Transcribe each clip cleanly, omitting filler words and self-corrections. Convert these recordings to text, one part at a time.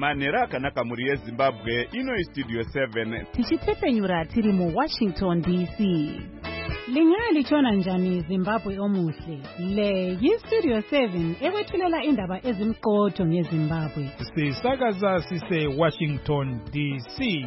Manera akanaka muri yeZimbabwe ino Studio 7 tichitepenyura tiri mu Washington DC. Lingalichona njani Zimbabwe omuhle? Le yiStudio 7 ekwethulela indaba ezimqotho ngeZimbabwe. Sisakaza sise Washington DC.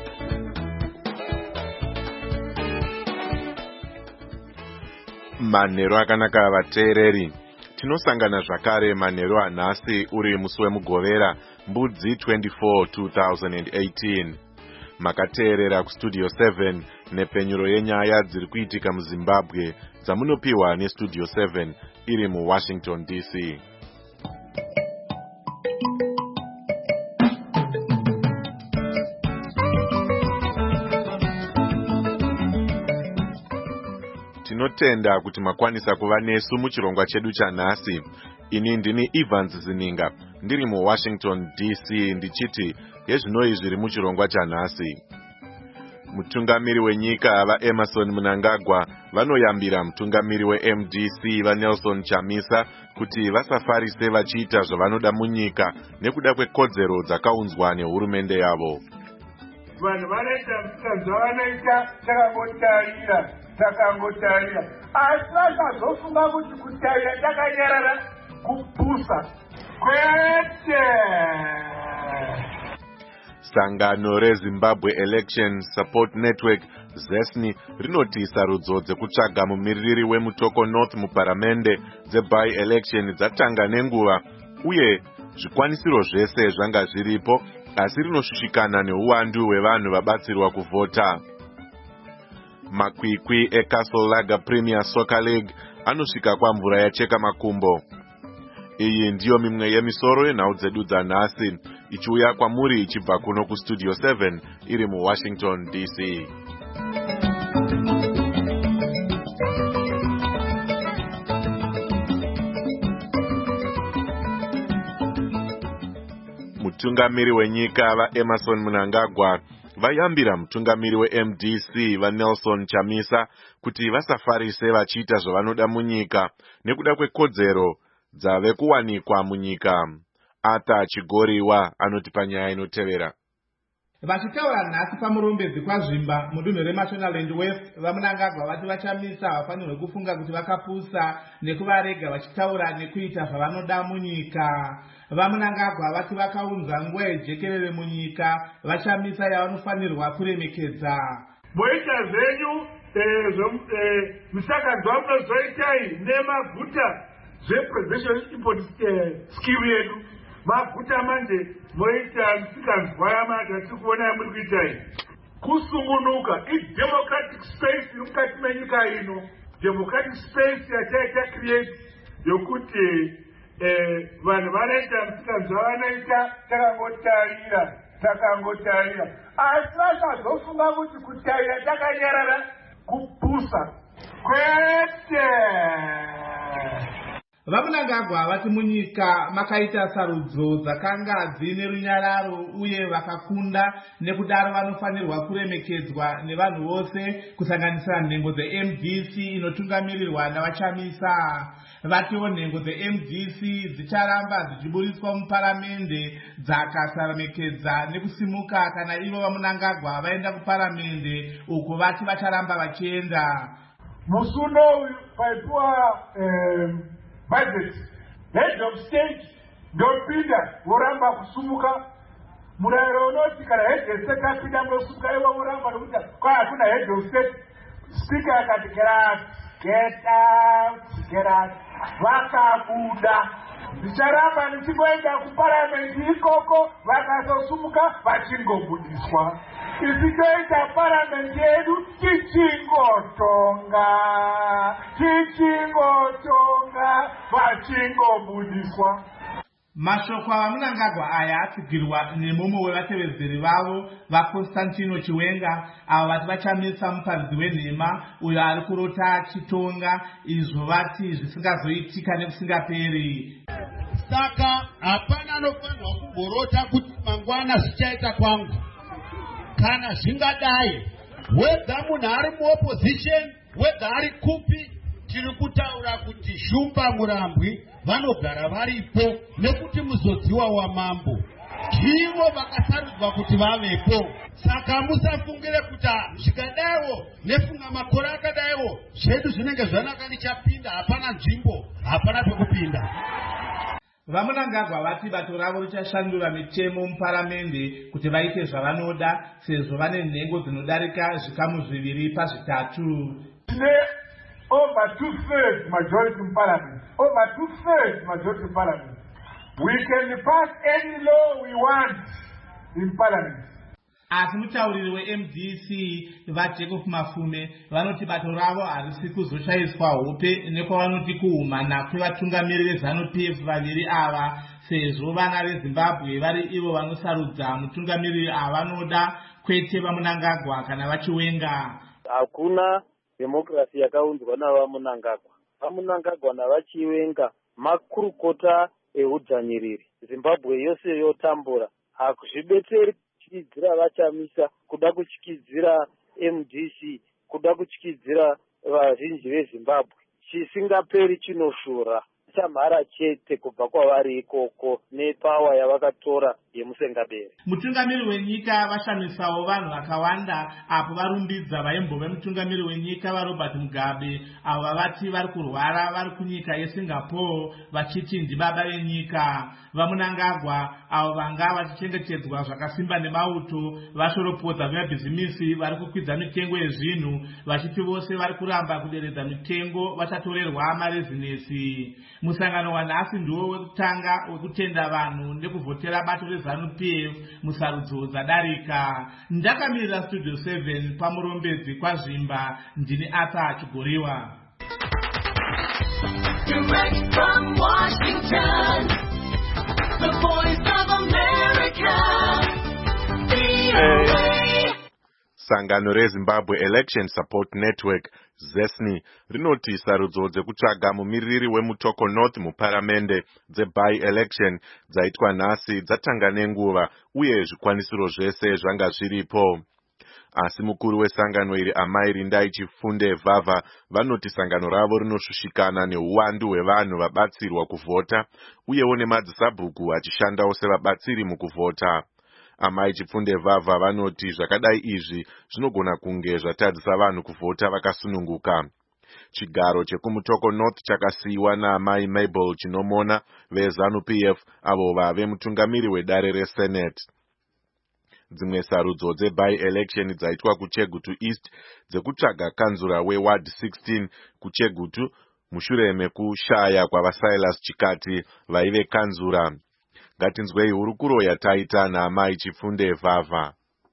Manero akanaka vateereri. Tinosangana zvakare manheru anhasi uri musi wemugovera mbudzi 24 2018. Makateerera kuStudio 7 nepenyuro yenyaya dziri kuitika muZimbabwe dzamunopiwa neStudio 7 iri muWashington DC. Tinotenda kuti makwanisa kuva nesu muchirongwa chedu chanhasi. Ini ndini Evans Zininga, ndiri muWashington DC ndichiti yezvinoi zviri muchirongwa chanhasi. Mutungamiri wenyika vaEmmerson Mnangagwa vanoyambira mutungamiri weMDC vaNelson Chamisa kuti vasafarise vachiita zvavanoda munyika nekuda kwekodzero dzakaunzwa nehurumende yavo. Vanhu vanoita misikanzwa vanoita takangotarira asi vasazofunga kuti kutarira takanyarara kupusa kwete. Sangano reZimbabwe Election Support Network ZESNI rinoti sarudzo dzekutsvaga mumiriri weMutoko North muparamende dzeby-election dzatanga nenguva uye zvikwanisiro zvese zvanga zviripo, asi rinoshushikana neuwandu hwevanhu vabatsirwa kuvhota. Makwikwi eCastle Lager Premier Soccer League anosvika kwamvura yacheka makumbo. Iyi ndiyo mimwe yemisoro yenhau dzedu dzanhasi ichiuya kwamuri ichibva kuno kuStudio 7 iri muWashington DC. Mutungamiri wenyika vaEmmerson Mnangagwa vayambira mutungamiri weMDC vaNelson Chamisa kuti vasafarise vachiita zvavanoda munyika nekuda kwekodzero dzave kuwanikwa munyika. Ata Chigoriwa anoti panyaya inotevera. Vachitaura nhasi pamurombedzi kwaZvimba mudunhu reMashonaland West, vaMnangagwa vati vachamisa havafanirwe kufunga kuti vakapusa nekuvarega vachitaura nekuita zvavanoda munyika. VaMnangagwa vati vakaunza nguva yejekerere munyika, vachamisa yavanofanirwa kuremekedza. Moita zvenyu misakanzwa munozoitai nemaguta zvepreservation import scheme yedu. Maguta manje moita misikanzwa yamata tikuona muri kuitai kusungunuka idemocratic space iri mukati menyika ino. Democratic space yataita create yokuti vanhu vanoita misikanzwa vanoita takangotarira asi vasazofunga kuti kutarira takanyarara kupusa kwete. VaMnangagwa vati munyika makaita sarudzo dzakanga dzine runyararo uye vakakunda, nekudaro vanofanirwa kuremekedzwa nevanhu vose kusanganisira nhengo dzeMDC inotungamirirwa navaChamisa. Vatiwo nhengo dzeMDC dzicharamba dzichiburiswa muparamende dzakasaremekedza nekusimuka kana ivo vaMnangagwa vaenda kuparamende uko vati vacharamba vachienda. Musuno uyu paipuwa budget head of state ndopinda voramba kusumuka. Murayiro unoti kana head of state apinda ndosumuka ivo voramba nokuti hakuna head of state. Speaker akati get out. Vakabuda. Zvicharamba nichingoenda kuparamende ikoko, vakazosumuka vachingobudiswa. Ichitoita paramende yedu tichingotonga vachingobudiswa. Mashoko avaMnangagwa aya atsigirwa nemumwe wevatevedzeri vavo vaConstantino Chiwenga, avo vati vachamisa muparidzi wenhema uyo ari kurota achitonga, izvo vati zvisingazoitika nekusingaperi. Saka hapana anofanirwa kumborota kuti mangwana zvichaita kwangu. Kana zvingadai, whether munhu ari muopposition, whether ari kupi, tiri kutaura kuti Shumba Murambwi vanogara varipo nekuti muzodziwa wamambo. ndivo vakasarudzwa kuti vavepo. Saka musafungire kuti zvikadaiwo nefunga makore akadaiwo zvedu zvinenge zvanaka nichapinda, hapana nzvimbo, hapana pekupinda. Vamunangagwa vati bato ravo richashandura mitemo muparamende kuti vaite zvavanoda sezvo vane nhengo dzinodarika zvikamu 2 pazvitatu. Over 2/3 majority in parliament. Over 2/3 majority in parliament. We can pass any law we want in parliament. Asi mutauriri weMDC vaJacob Mafume vanoti bato ravo harisi kuzoshayiswa hope nekwavanoti kuhumana kwevatungamiriri veZANU-PF vaviri ava sezvo vana veZimbabwe vari ivo vanosarudza mutungamiriri avanoda kwete vamunangagwa kana vachiwenga. Hakuna demokrasi yakaunzwa navamunangagwa. Vamunangagwa navachiwenga makurukota eudzvanyiriri. Zimbabwe yose yotambura. Hakuzvibetseri kuchikidzira vachamisa, kuda kuchikidzira MDC, kuda kuchikidzira vazhinji veZimbabwe. Chisingaperi chinoshura. Chamhara chete kubva kwavari ikoko nepawa yavakatora yemusengabere. Mutungamiri wenyika vashamisawo vanhu vakawanda apo varumbidza vaimbove mutungamiri wenyika vaRobert Mugabe avo vavati vari kurwara vari kunyika yeSingapore vachiti ndibaba venyika. Vamunangagwa avo vanga vachichengetedzwa zvakasimba nemauto vashoropodza vemabhizimisi vari kukwidza mitengo yezvinhu vachiti vose vari kuramba kuderedza mitengo vachatorerwa marezinesi. Musangano wanhasi ndiwo wekutanga wekutenda vanhu nekuvhotera bato reZANU-PF musarudzo dzadarika. Ndakamirira Studio 7 pamurombedzi kwaZvimba, ndini Arthur Chigoriwa. Direct from Washington, the voice of America, VOA. Sangano reZimbabwe Election Support Network ZESNI rinoti sarudzo dzekutsvaga mumiriri weMutoko North muparamende dzeby-election dzaitwa nhasi dzatanga nenguva uye zvikwanisiro zvese zvanga zviripo. Asi mukuru wesangano iri Amai Rindai Chifunde Vavha vanoti sangano ravo rinoshushikana neuwandu hwevanhu vabatsirwa kuvhota uyewo nemadzisabhuku achishandawo sevabatsiri mukuvhota. Amai Chifunde Vavha vanoti zvakadai izvi zvinogona kunge zvatadzisa vanhu kuvhota vakasununguka. Chigaro chekuMutoko North chakasiyiwa naamai Mabel Chinomona veZANU-PF avo vave mutungamiri wedare reSenate. Dzimwe sarudzo dzeby-election dzaitwa kuChegutu East dzekutsvaga kanzura weWard 16 kuChegutu mushure mekushaya kwavaSilas Chikati vaive kanzura. Ngatinzwei hurukuro yataita naamai Chifunde Vavha.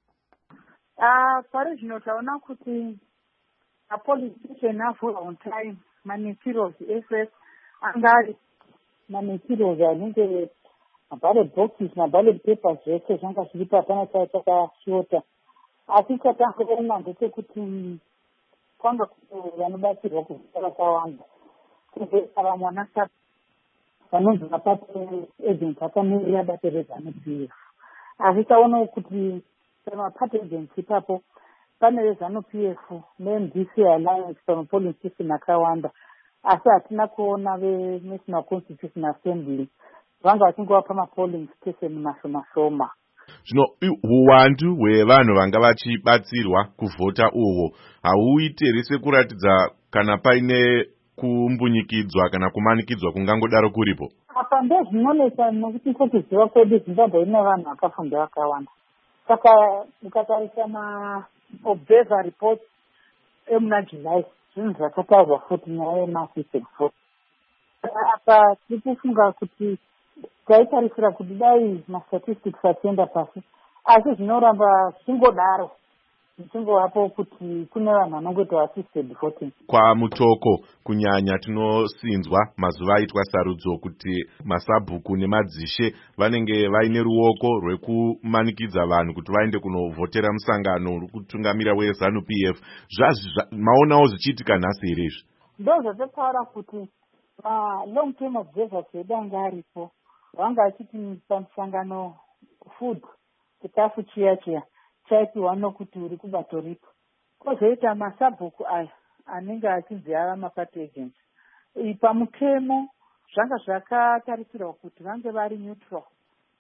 Pari zvino taona kuti mapolitician avhura on time materials SS angari materials anenge maballot boxes maballot papers zvese zvanga zviri papana chakashota. Asi chatangoona ndechekuti kwanga vanobatsirwa kuvhota vakawanda kuzoita vamwe vanasati vanonzi mapati agents akamirira bato reZANU-PF. Asi taona kuti pamapati agents ipapo pane veZANU-PF neMDC Alliance pamapolling station akawanda, asi hatina kuona veNational Constitution Assembly vanga vachingova pamapolling station mashoma. Zvino uwandu hwevanhu vanga vachibatsirwa kuvhota uhwo hauiteri sekuratidza kana paine kumbunyikidzwa kana kumanikidzwa kungangodaro kuripo. Apa ndozvinonesa nokuti sokuziva kwedu Zimbabwe ine vanhu vakafunda vakawanda. Saka ukatarisa maobserver reports emuna July zvinhu zvakataurwa futi nyaya yemasystem vote. Apa tiri kufunga kuti taitarisira kuti dai mastatistics achienda pasi, asi zvinoramba zvichingodaro zichingovapo kuti kune vanhu vanongoita assisted voting. Kwa Mutoko kunyanya tinosinzwa mazuva aitwa sarudzo kuti masabhuku nemadzishe vanenge vaine ruoko rwekumanikidza vanhu kuti vaende kunovhotera musangano rikutungamira weZANU-PF. Maonawo zvichiitika nhasi here izvi? Ndo zvatotaura kuti long term observers vedu anga aripo vanga vachiti pamusangano food chikafu chiya chaipiwa nokuti uri kubato ripo. Kozoita masabhuku aya anenge achinzi ava mapati agents. Pamutemo zvanga zvakatarisirwa kuti vange vari neutral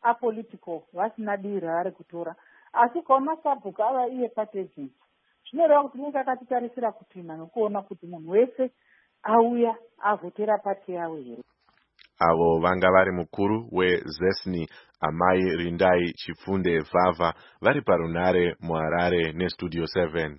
apolitical vasina dii ravari kutora, asi ukaona sabhuku ava iye party agent zvinoreva kuti unenge akatitarisira kupinda nokuona kuti munhu wese auya avhotera pati yavo here. Avo vanga vari mukuru weZESNI Amai Rindai Chifunde Vava vari parunare muHarare neStudio 7.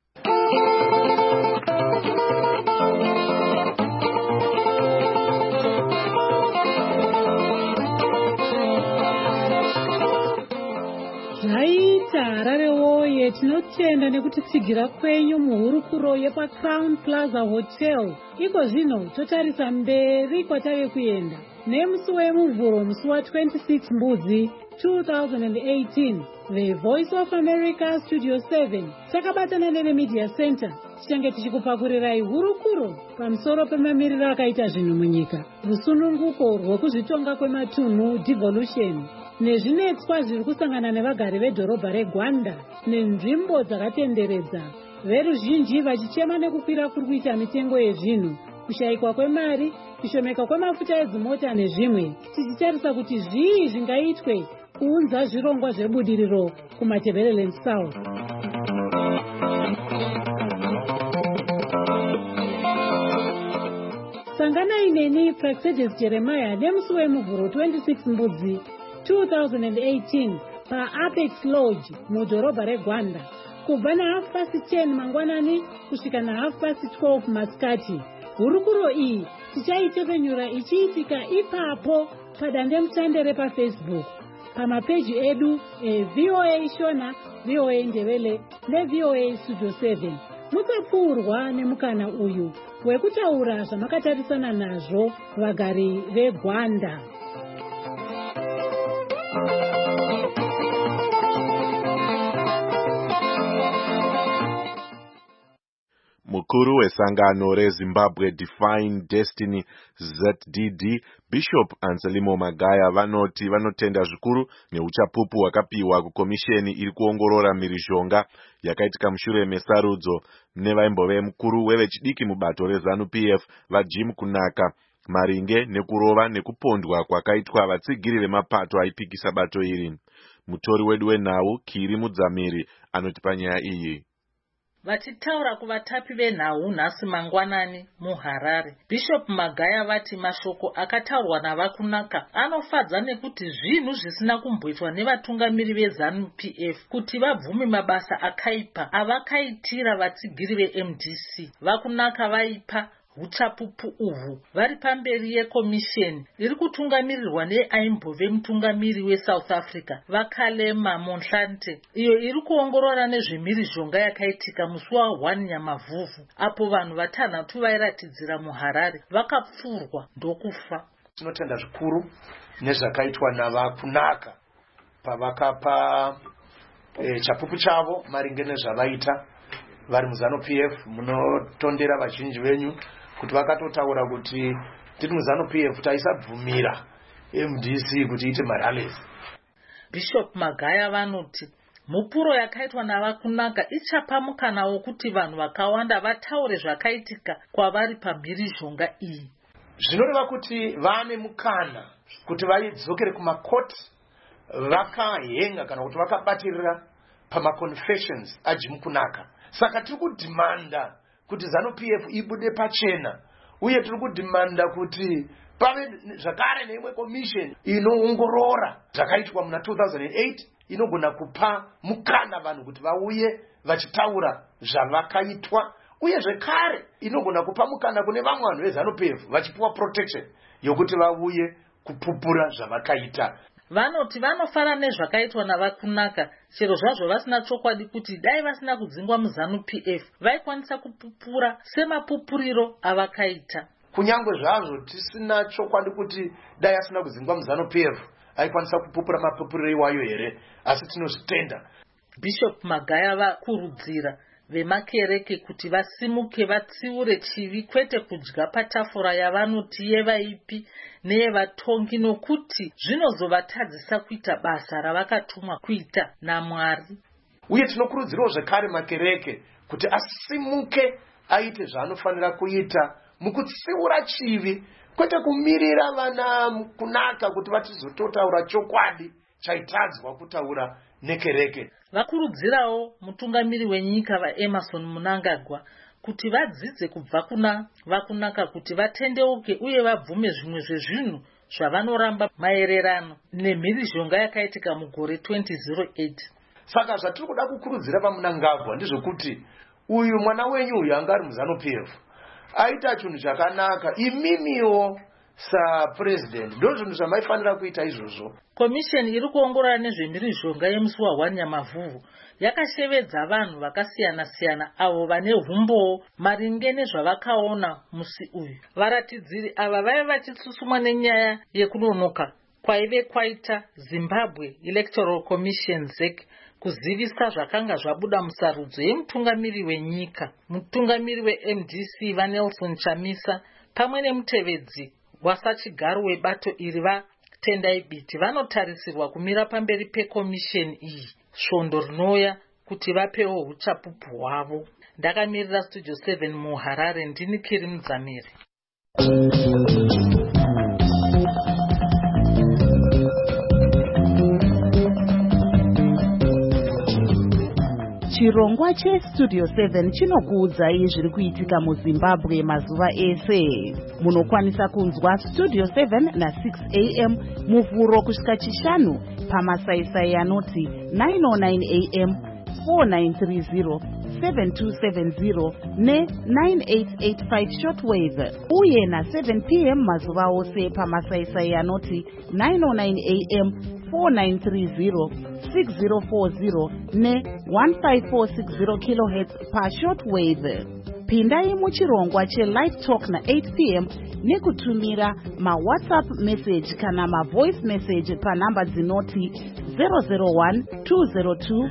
Zvaita Harare woye, tinotenda nekutitsigira kwenyu muhurukuro yepaCrown Plaza Hotel. Iko zvino totarisa mberi kwatave kuenda nemusi wemuvhuro musi wa26 Mbudzi 2018. The Voice of America Studio 7 takabatana neMedia Center tichange tichikupakurirai hurukuro pamusoro pemamiriro akaita zvinhu munyika, rusununguko rwekuzvitonga kwematunhu devolution, nezvinetswa zviri kusangana nevagari vedhorobha reGwanda nenzvimbo dzakatenderedza, veruzhinji vachichema nekukwira kuri kuita mitengo yezvinhu, kushayikwa kwemari, kushomeka kwemafuta edzimota nezvimwe, tichitarisa kuti zvii zvingaitwe kuunza zvirongwa zvebudiriro kuMatabeleland South. Sanganai neni Praxedes Jeremiah nemusi wemuvhuro 26 Mbudzi 2018 paApex Lodge mudhorobha reGwanda kubva na10:30 mangwanani kusvika na12:30 masikati. Hurukuro iyi tichaitepenyura ichiitika ipapo padandemutande repaFacebook, pamapeji edu VOA Shona, VOA Ndebele neVOA Studio 7. Musapfuurwa nemukana uyu wekutaura zvamakatarisana nazvo vagari veGwanda. Mukuru wesangano reZimbabwe Define Destiny ZDD Bishop Anselmo Magaya vanoti vanotenda zvikuru neuchapupu hwakapiwa kukomisheni iri kuongorora mhirizhonga yakaitika mushure mesarudzo nevaimbove mukuru wevechidiki mubato reZANU-PF vaJim Kunaka maringe nekurova nekupondwa kwakaitwa vatsigiri vemapato aipikisa bato iri. Mutori wedu wenhau Kiri Mudzamiri anotipa nyaya iyi. Vachitaura kuvatapi venhau nhasi mangwanani muHarare, Bishop Magaya vati mashoko akataurwa navakunaka anofadza nekuti zvinhu zvisina kumboitwa nevatungamiri veZANU-PF kuti vabvume mabasa akaipa avakaitira vatsigiri veMDC. Vakunaka vaipa uchapupu uhwu vari pamberi yekomisheni iri kutungamirirwa neaimbove mutungamiri weSouth Africa Vakalema Monhlante, iyo iri kuongorora nezvemhirizhonga yakaitika musi wa1 Nyamavhuvhu apo vanhu 6 vairatidzira muHarare vakapfurwa ndokufa. Tinotenda zvikuru nezvakaitwa navakunaka pavakapa chapupu chavo maringe nezvavaita vari muZANU-PF. Munotondera vazhinji venyu kuti vakatotaura kuti tiri muZANU-PF taisabvumira MDC kuti ite marallies. Bishop Magaya vanoti mupuro yakaitwa navakunaka ichapa mukana wokuti vanhu vakawanda vataure zvakaitika kwavari pamhirizhonga iyi. Zvinoreva kuti vane mukana kuti vaidzokere kumakoti vakahenga kana kuti vakabatirira pamaconfessions aJim Kunaka. Saka tiri kudhimanda kuti ZANU-PF ibude pachena, uye tiri kudhimanda kuti pave zvakare neimwe komisheni inoongorora zvakaitwa muna 2008 inogona kupa mukana vanhu kuti vauye vachitaura zvavakaitwa, uye zvekare inogona kupa mukana kune vamwe vanhu veZANU-PF vachipiwa protection yokuti vauye kupupura zvavakaita. Vanoti vanofara nezvakaitwa navakunaka, chero zvazvo vasina chokwadi kuti dai vasina kudzingwa muZANU-PF vaikwanisa kupupura semapupuriro avakaita. Kunyangwe zvazvo tisina chokwadi kuti dai asina kudzingwa muZANU-PF aikwanisa kupupura mapupuriro iwayo here, asi tinozvitenda. Bishop Magaya vakurudzira vemakereke kuti vasimuke vatsiure chivi, kwete kudya patafura yavanoti yevaipi neyevatongi, nokuti zvinozovatadzisa kuita basa ravakatumwa kuita naMwari. Uye tinokurudzirawo zvekare makereke kuti asimuke aite zvaanofanira kuita mukutsiura chivi kwete kumirira vana kunaka kuti vatizototaura chokwadi chaitadzwa kutaura nekereke. Vakurudzirawo mutungamiri wenyika vaEmerson Mnangagwa kuti vadzidze kubva kuna vakunaka kuti vatendeuke uye vabvume zvimwe zvezvinhu zvavanoramba maererano nemhirizhonga yakaitika mugore 2008. Saka zvatiri kuda kukurudzira paMnangagwa ndizvokuti uyu mwana wenyu uyu anga ari muZANU-PF aita chinhu chakanaka, imimiwo sapresident ndo zvinhu zvamaifanira kuita izvozvo. Komisheni iri kuongorora nezvemhirizhonga yemusi wa1 Nyamavhuvhu yakashevedza vanhu vakasiyana-siyana avo vane humbowo maringe nezvavakaona musi uyu. Varatidziri ava vaive vachitsusumwa nenyaya yekunonoka kwaive kwaita Zimbabwe Electoral Commission ZEC kuzivisa zvakanga zvabuda musarudzo yemutungamiri wenyika, mutungamiri weMDC vaNelson Chamisa pamwe nemutevedzi wasachigaro webato iri vaTendai Biti vanotarisirwa kumira pamberi pekomisheni iyi svondo rinouya kuti vapewo uchapupu hwavo. Ndakamirira Studio 7 muHarare, ndini Kiri Mudzamiri. Chirongwa cheStudio 7 chinokuudzai zviri kuitika muZimbabwe mazuva ese. Munokwanisa kunzwa Studio 7 na6 AM muvhuro kusvika chishanu pamasaisai anoti 909 AM, 4930, 7270 ne9885 shortwave uye na7 PM mazuva ose pamasaisai anoti 909 AM, 4930, 6040 ne1546 kHz pashortwave. Pindai muchirongwa chelive talk na8 PM nekutumira mawhatsapp message kana mavoice message panhamba dzinoti 001 202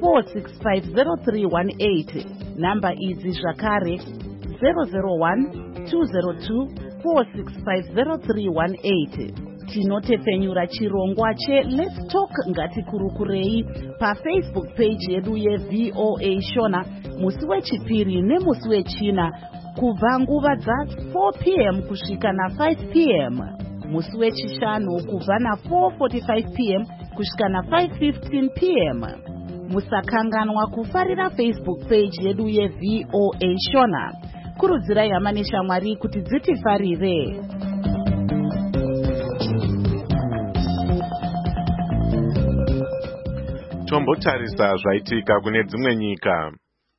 4650318. Namba idzi zvakare 001 202 4650318. Tinotepfenyura chirongwa cheLet's Talk ngatikurukurei paFacebook page yedu yeVOA Shona musi wechipiri nemusi wechina kubva nguva dza4 PM kusvika na5 PM, musi wechishanu kubva na4:45 PM kusvika na5:15 PM. Musakanganwa kufarira Facebook page yedu yeVOA Shona. Kurudzirai hama neshamwari kuti dzitifarire. Tombotarisa zvaitika kune dzimwe nyika.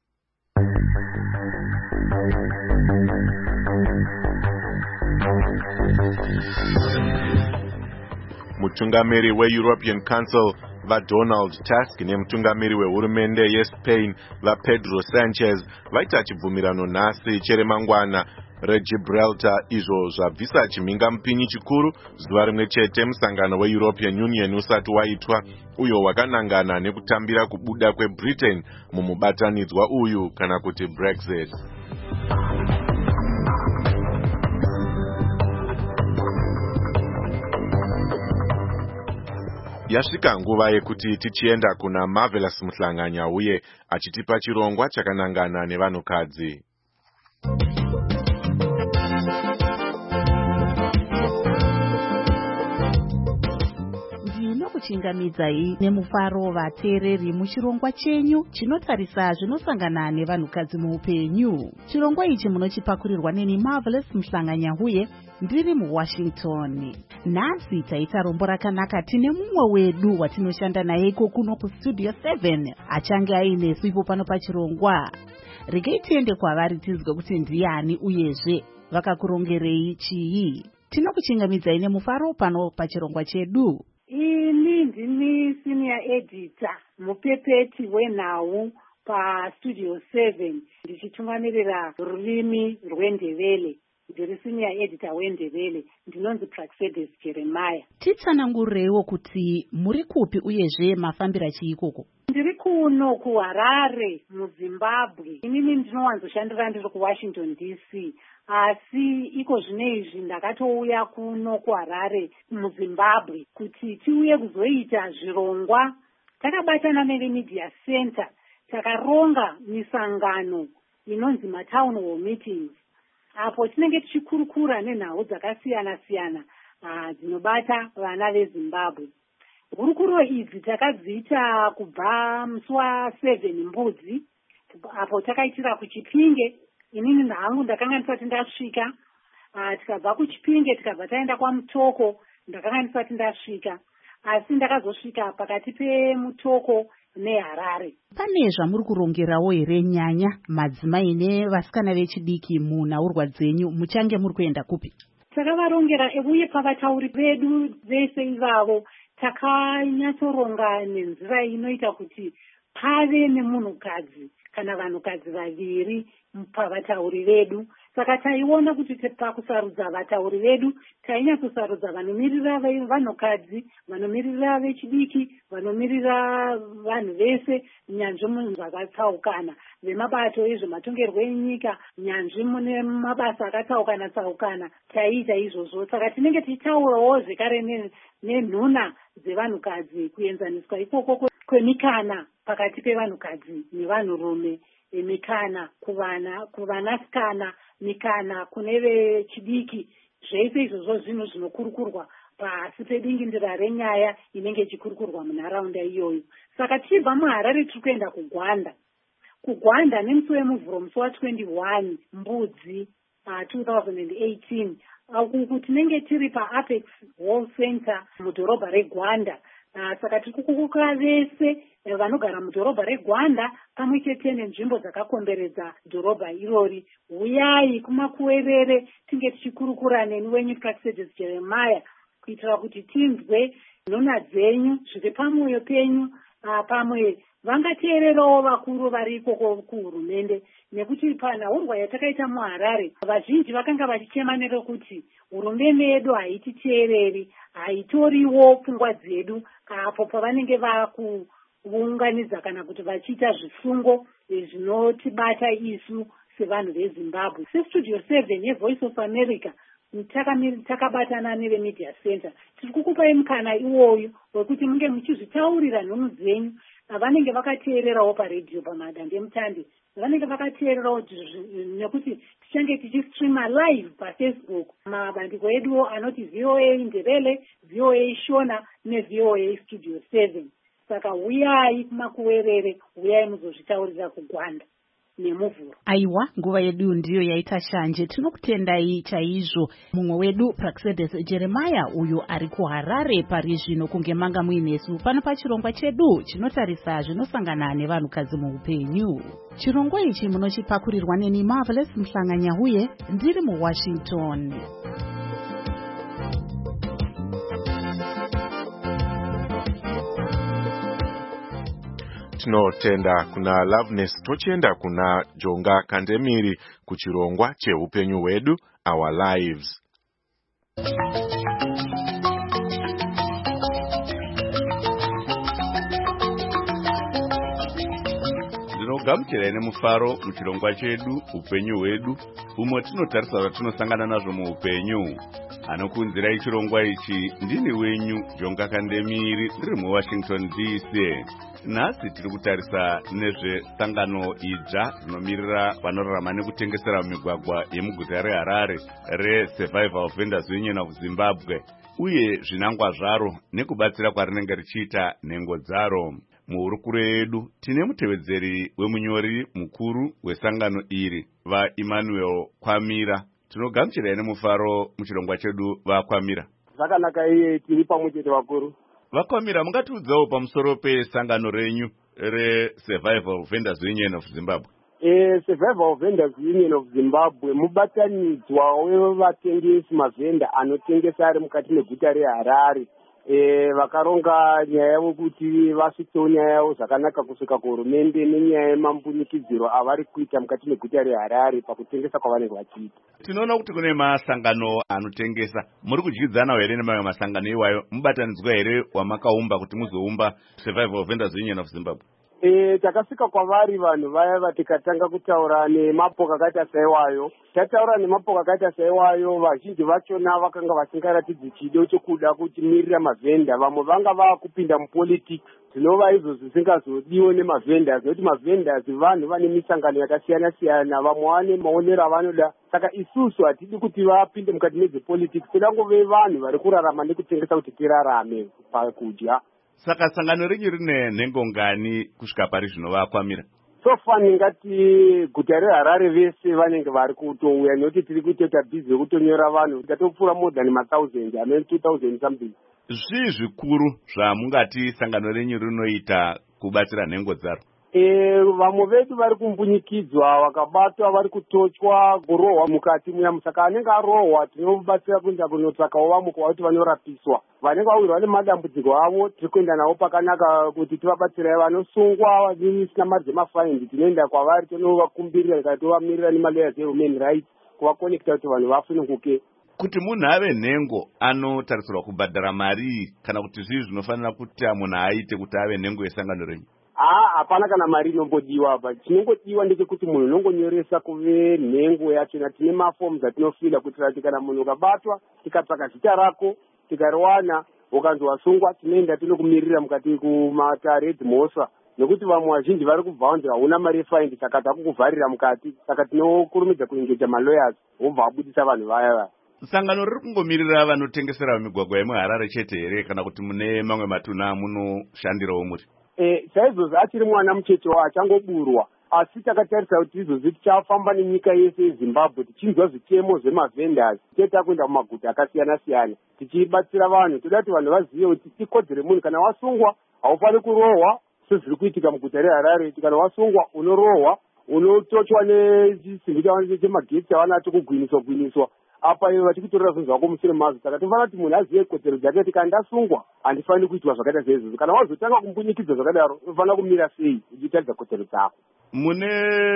Mutungamiri weEuropean Council vaDonald Tusk nemutungamiri wehurumende yeSpain vaPedro Sanchez vaita chibvumirano nhasi cheremangwana reGibraltar, izvo zvabvisa chimhinga mupinyi chikuru zuva rimwe chete musangano weEuropean Union usati waitwa, uyo wakanangana nekutambira kubuda kweBritain mumubatanidzwa uyu kana kuti Brexit. Yasvika nguva yekuti tichienda kuna Marvelous Muhlanganya uye achitipa chirongwa chakanangana nevanhukadzi. Ndinokuchingamidzai nemufaro vateereri muchirongwa chenyu chinotarisa zvinosangana nevanhukadzi muupenyu. Chirongwa ichi munochipakurirwa neni Marvelous Muhlanganya uye ndiri muWashington. Nhasi taita rombo rakanaka, tine mumwe wedu watinoshanda naye iko kuno kuStudio 7 achange ainesu ipo pano pachirongwa. Regei tiende kwavari tizwe kuti ndiani uyezve vakakurongerei chii. Tinokuchingamidzai nemufaro pano pachirongwa chedu. Ini ndini senior editor mupepeti wenhau paStudio 7 ndichitungamirira rurimi rweNdebele. Ndiri senior editor weNdebele, ndinonzi Praxedes Jeremiah. Titsanangureiwo kuti muri kupi uyezve mafambira chiikoko? Ndiri kuno kuHarare muZimbabwe. Inini ndinowanzoshandira ndiri kuWashington DC, asi iko zvinezvi ndakatouya kuno kuHarare muZimbabwe kuti tiuye kuzoita zvirongwa. Takabatana neMedia Center takaronga misangano inonzi matown hall meetings apo tinenge tichikurukura nenhau dzakasiyana-siyana dzinobata vana vezimbabwe. Hurukuro idzi takadziita kubva musi wa7 Mbudzi, apo takaitira kuChipinge. Inini nhangu ndakanga ndisati ndasvika. Tikabva kuChipinge tikabva taenda kwaMutoko, ndakanga ndisati ndasvika, asi ndakazosvika pakati peMutoko neHarare. Pane zvamuri kurongerawo here nyanya madzimai nevasikana vechidiki munhaurwa dzenyu, muchange muri kuenda kupi? Takavarongera uye pavatauri vedu vese ivavo takanyatsoronga nenzira inoita kuti pave nemunhukadzi kana vanhukadzi vaviri pavatauri vedu. Saka taiona kuti pakusarudza vatauri vedu tainyatsosarudza vanomirira vanhukadzi, vanomirira vechidiki, vanomirira vanhu vese, nyanzvi munhu zvakatsaukana, vemabato ezvematongerwo enyika, nyanzvi mune mabasa akatsaukana-tsaukana, taiita izvozvo. Saka tinenge tichitaurawo zvekare nenhuna dzevanhukadzi, kuenzaniswa ikoko kwemikana pakati pevanhukadzi nevanhurume, mikana kuvanasikana, mikana kune vechidiki. Zvese izvozvo zvinhu zvinokurukurwa pasi pedingindira renyaya inenge ichikurukurwa munharaunda iyoyo. Saka tichibva muHarare tiri kuenda kuGwanda nemusi wemuvhuro musi wa21 Mbudzi 2018, uku tinenge tiri paApex Hall Center mudhorobha reGwanda. Saka tiri kukuruka vese vanogara mudhorobha reGwanda pamwe chete nenzvimbo dzakakomberedza dhorobha irori. Uyai kumakuwerere tinge tichikurukura neni wenyu Praxedes Jeremiah, kuitira kuti tinzwe nhuna dzenyu zviri pamwoyo penyu, pamwe vangateererawo vakuru vari ikoko kuhurumende, nekuti panhaurwa yatakaita muHarare vazhinji vakanga vachichema nerekuti hurumende yedu haititeereri, haitoriwo pfungwa dzedu apo pavanenge vakuunganidza kana kuti vachiita zvifungo zvinotibata isu sevanhu veZimbabwe. SeStudio 7 yeVoice of America takabatana neveMedia Center tiri kukupai mukana iwoyu wekuti munge muchizvitaurira nhunu dzenyu. Vanenge vakateererawo paredhiyo pamadandemutande, vanenge vakateererawo nekuti tichange tichistreama live paFacebook, mabandiko edu anoti VOA Ndebele, VOA Shona neVOA Studio 7. Saka uyai kumakuwerere, uyai muzozvitaurira kuGwanda nemuvhuro. Aiwa, nguva yedu ndiyo yaita shanje. Tinokutendai chaizvo mumwe wedu Praxedes Jeremiah uyo ari kuHarare pari zvino kunge manga muinesu pano pachirongwa chedu chinotarisa zvinosangana nevanhukadzi muupenyu. Chirongwa ichi munochipakurirwa neni Marvelous Mhlanganyahuye, ndiri muWashington. Tinotenda kuna Loveness, tochienda kuna Jonga Kandemiri kuchirongwa cheupenyu hwedu, Our Lives. Ndinogamuchirai nemufaro muchirongwa chedu upenyu hwedu, umwe tinotarisa zvatinosangana nazvo muupenyu. Anokunzirai chirongwa ichi ndini wenyu Jonga Kandemiri, ndiri muWashington DC. Nhasi tiri kutarisa nezvesangano idzva rinomirira vanorarama nekutengesera mumigwagwa yemuguta reHarare reSurvival Vendors Union of Zimbabwe, uye zvinangwa zvaro nekubatsira kwarinenge richiita nhengo dzaro. Muhurukuro yedu tine mutevedzeri wemunyori mukuru wesangano iri, vaEmmanuel Kwamira. Tinogamuchirai nemufaro muchirongwa chedu, vaKwamira. Zvakanaka, iye tiri pamwe chete vakuru. Vakwamira, mungatiudzawo pamusoro pesangano renyu reSurvival Vendors Union of Zimbabwe? Survival Vendors Union of Zimbabwe mubatanidzwa wevatengesi mavhenda anotengesa ari mukati meguta reHarare. Vakaronga nyaya yavo kuti vasvitsewo nyaya yavo zvakanaka kusvika kuhurumende nenyaya yemambunikidziro avari kuita mukati meguta reHarare pakutengesa kwavanenge vachiita. Tinoona kuti kune masangano anotengesa. Muri kudyidzanawo here nemamwe masangano iwayo? Mubatanidzwa here wamakaumba kuti muzoumba Survival Vendors Union of Zimbabwe? takasvika kwavari vanhu vaya vatikatanga kutaura nemapoka akaita saiwayo. Tataura nemapoka akaita saiwayo, vazhinji vachona vakanga vasingaratidzi chido chokuda kutimirira mavhenda. Vamwe vanga vakupinda mupolitics, zvinova izvo zvisingazodiwo nemavhendas, nokuti mavhendas vanhu vane misangano yakasiyana siyana, vamwe vane maonero avanoda. Saka isusu hatidi kuti vapinde mukati mezvepolitics, toda ngove vanhu vari kurarama nekutengesa kuti tirarame pakudya. Saka sangano renyu rine nhengo ngani kusvika pari zvinovakwamira? So far ngati guta reHarare vese vanenge vari kutouya, nokuti tiri kutoita bhizi yekutonyora vanhu tatopfuura more than 1,000, ane 2,000 something. Zvii zvikuru zvamungati sangano renyu rinoita kubatsira nhengo dzaro? Vamwe vedu vari kumbunyikidzwa, vakabatwa, vari kutochwa, kurohwa mukati muya. Saka anenge arohwa tinobatsira kuenda kunotsvakawo vamwe kwavati vanorapiswa. Vanenge vawirwa nemadambudziko avo tiri kuenda navo pakanaka kuti tivabatsirai. Vanosungwa visina mari dzemafaindi tinoenda kwavari tonovakumbirira kana tovamirira nemalawyers ehuman rights kuvakonekta kuti vanhu vasununguke. Kuti munhu ave nhengo anotarisirwa kubhadhara mari kana kuti zvii zvinofanira kuti munhu aite kuti ave nhengo yesangano renyu? Hapana kana mari inombodiwa apa. Chinongodiwa ndechekuti munhu unongonyoresa kuve nhengo yachona. Tine mafomu atinofila kuitira kuti kana munhu ukabatwa tikatsvaka zita rako tikariwana ukanzi wasungwa tinoenda tinokumirira mukati kumatare edzimhosva, nekuti vamwe vazhinji vari kubva vanzi hauna mari yefaindi saka takukuvharira mukati. Saka tinokurumidza kuengeja malawyers wobva wabudisa vanhu vaya. Sangano riri kungomirira vanotengesera migwagwa yemuHarare chete here kana kuti mune mamwe matuna munoshandirawo muri? Saizvozvo achiri mwana mucheche achangoburwa, asi takatarisa kuti izvozvi tichafamba nenyika yese yeZimbabwe tichinzwa zvitemo zvemavhenders, ticheta kuenda mumaguta akasiyana siyana tichibatsira vanhu. Toda kuti vanhu vazive kuti ikodzero yemunhu, kana wasungwa haufani kurohwa sezviri kuitika muguta reHarare. Kana wasungwa unorohwa, unotochwa nechisimbi chemagetsi avanacho kugwiniswa. Apa ivo vachikutorera zvinhu zvako mushure mazvo. Saka tofanira kuti munhu azive kodzero dzake kuti kana ndasungwa handifani kuitwa zvakaita saizvozvo. Kana wazotanga kumbunyikidza zvakadaro unofanira kumira sei uchitaridza kodzero dzako. Mune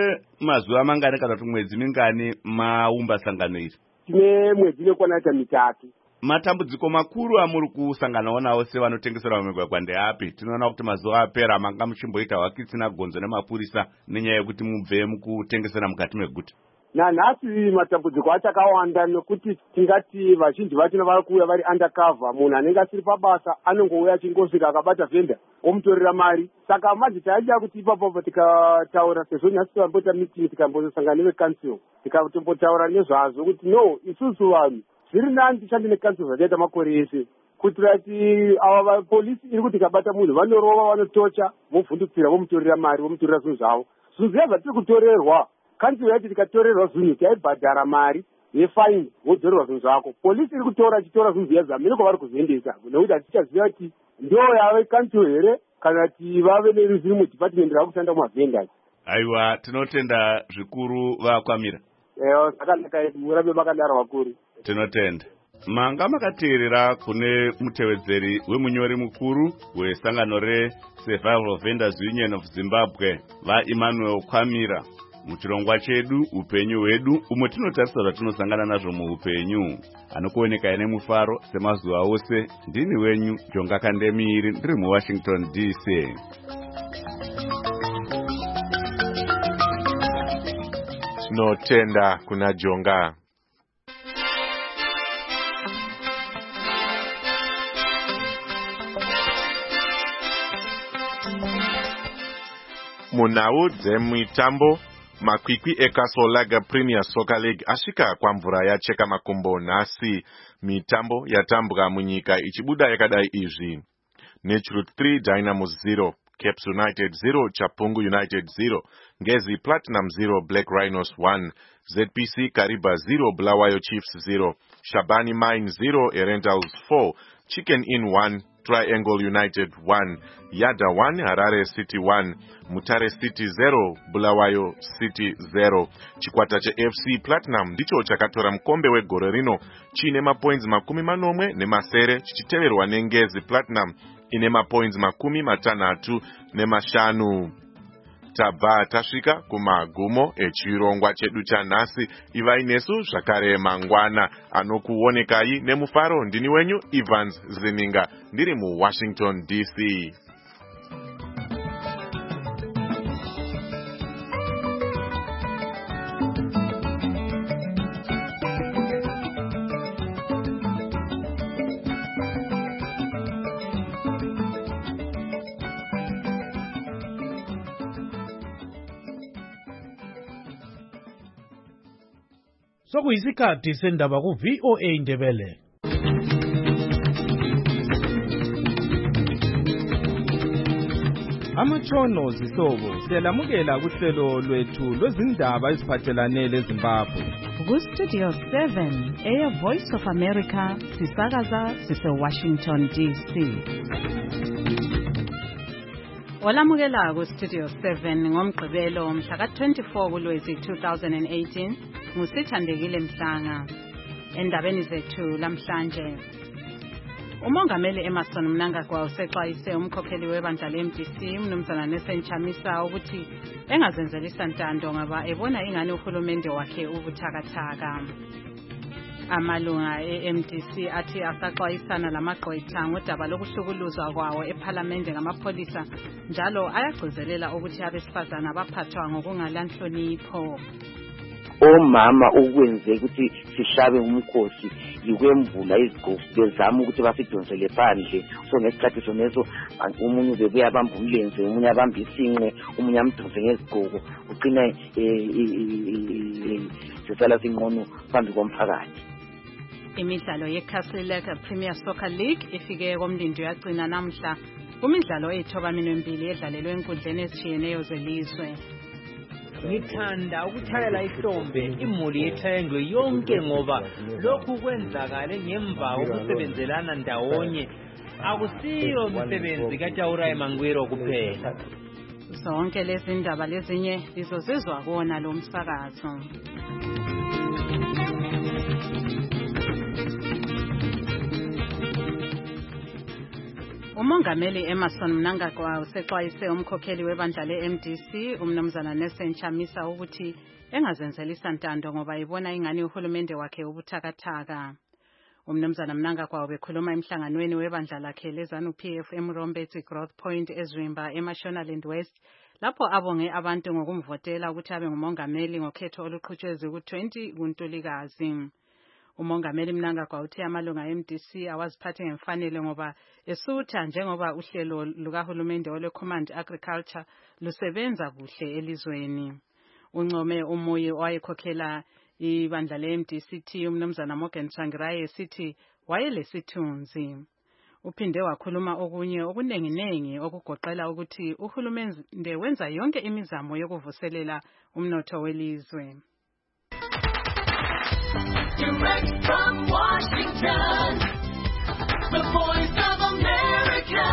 mazuva mangani kana kuti mwedzi mingani maumba sangano iri? Tine mwedzi inokwana kuita 3. Matambudziko makuru amuri kusanganawo nawo sevanotengesera migwagwa ndeapi? Tinoona kuti mazuva apera manga muchimboita hwakitsina gonzo nemapurisa nenyaya yekuti mubve mukutengesera mukati meguta. Nanhasi matambudziko achakawanda, nekuti tingati vazhinji vachona vari kuuya vari undercover. Munhu anenge asiri pabasa anongouya achingosvika akabata vhenda omutorera mari. Saka manje taida kuti ipapo tikataura, sezvo nhasi tambota meeting tikambosangana nevecouncil tikatombotaura nezvazvo kuti no, isusu vanhu zviri nani tishande necouncil zvachaita makore ese, kuitira kuti ava vapolisi iri kuti ikabata munhu vanorova, vanotocha, vovhundukira, vomutorera mari, vomutorera zvinhu zvavo. Zvinhu zviya zvatiri kutorerwa kanzuro yacho tikatorerwa zvinhu taibhadhara mari yefaini wodzorerwa zvinhu zvako. Polisi iri kutora achitora zvinhu zviya zamene kwavari kuzoendesa, nekuti hatichaziva kuti ndo yave kanzuro here kana kuti vave neruziri mudhipatimende rakushanda mumavhenders. Aiwa, tinotenda zvikuru vakwamira. Zvakanaka, murambe makadaro vakuru. Tinotenda. Manga makateerera kune mutevedzeri wemunyori mukuru wesangano reSurvival Vendors Union of Zimbabwe, vaEmmanuel Kwamira, muchirongwa chedu upenyu hwedu, umwe tinotarisa zvatinosangana nazvo muupenyu. Anokuoneka ine mufaro semazuva ose. Ndini wenyu Jonga Kandemiri, ndiri muWashington DC. Tinotenda kuna Jonga. Munhau dzemitambo, makwikwi eCastle Lager Premier Soccer League asvika kwamvura yacheka makumbo nhasi. Mitambo yatambwa munyika ichibuda yakadai izvi: Netruth 3 Dynamo 0, Caps United 0, Chapungu United 0, Ngezi Platinum 0, Black Rhinos 1, ZPC Kariba 0, Bulawayo Chiefs 0, Shabani Mine 0, Erentals 4, Chicken Inn 1, Triangle United 1, Yada 1, Harare City 1, Mutare City 0, Bulawayo City 0. Chikwata cheFC Platinum ndicho chakatora mukombe wegore rino chine mapoints 40 chichiteverwa neNgezi Platinum ine mapoints 65. Tabva tasvika kumagumo echirongwa chedu chanhasi. Ivai nesu zvakare mangwana. Anokuonekai nemufaro ndini wenyu Evans Zininga, ndiri muWashington DC. sokuyisikhathi sendaba ku-VOA Ndebele. Amatshono zihlobo siyalamukela kuhlelo lwethu lwezindaba eziphathelane leZimbabwe. Ku-Studio 7 Air Voice of America sisakaza sise-Washington DC. Olamukela ku-Studio 7 ngomgqibelo mhla ka-24 kuLwezi 2018 nguSithandekile Mhlanga. Endabeni zethu lamhlanje, uMongameli Emmerson Mnangagwa usexwayise umkhokheli webandla le-MDC uMnumzana Nelson Chamisa ukuthi engazenzeli santando ngoba ebona ingani uhulumende wakhe ubuthakathaka. Amalunga e-MDC athi asaxwayisana lamagqwetha ngodaba lokuhlukuluzwa kwawo ePhalamende ngamapholisa njalo ayagcizelela ukuthi abesifazana baphathwa ngokungalanhlonipho. Omama ukwenze ukuthi sishabe umkhosi yikwemvula izigqoko bezama ukuthi basidonsele phandle, so ngesikhathi soneso umunye bebuya abamba umlenze, umunye abamba isinqe, umunye amdonse ngezigqoko, ugcina sisala sinqono phambi komphakathi. Imidlalo yeCastle Lake Premier Soccer League ifike komlindo yagcina namhla kumidlalo eyithoba-2 edlalelwe enkundleni ezishiyeneyo zelizwe. Ngithanda ukuthayela ihlombe imuli yeTriangle yonke ngoba lokhu kwenzakale ngemva kokusebenzelana ndawonye, akusiyo umsebenzi kaJaurayi Mangwiro kuphela. Zonke lezi ndaba lezinye lizozizwa kona lo msakazo. Umongameli Emmerson Mnangagwa usexwayise umkhokheli webandla le-MDC uMnumzana Nelson Chamisa ukuthi engazenzeli santando ngoba ibona ingani uhulumende wakhe ubuthakathaka. Umnumzana Mnangagwa ubekhuluma emhlanganweni webandla lakhe leZANU-PF eMurombethi Growth Point eZwimba eMashonaland West lapho abonge abantu ngokumvotela ukuthi abe ngumongameli ngokhetho oluqhutshwe ku-20 kuNtulikazi. Umongameli Mnangagwa uthe amalunga e-MDC awaziphathe ngemfanelo ngoba esutha njengoba uhlelo lukahulumende olwe-Command Agriculture lusebenza kuhle elizweni. Uncome umuyi owayekhokhela ibandla le-MDC uMnumzana Morgan Tsvangirai esithi wayelesithunzi. Uphinde wakhuluma okunye okunenginengi okugoqela ukuthi uhulumende wenza yonke imizamo yokuvuselela umnotho welizwe. Direct from Washington, the Voice of America,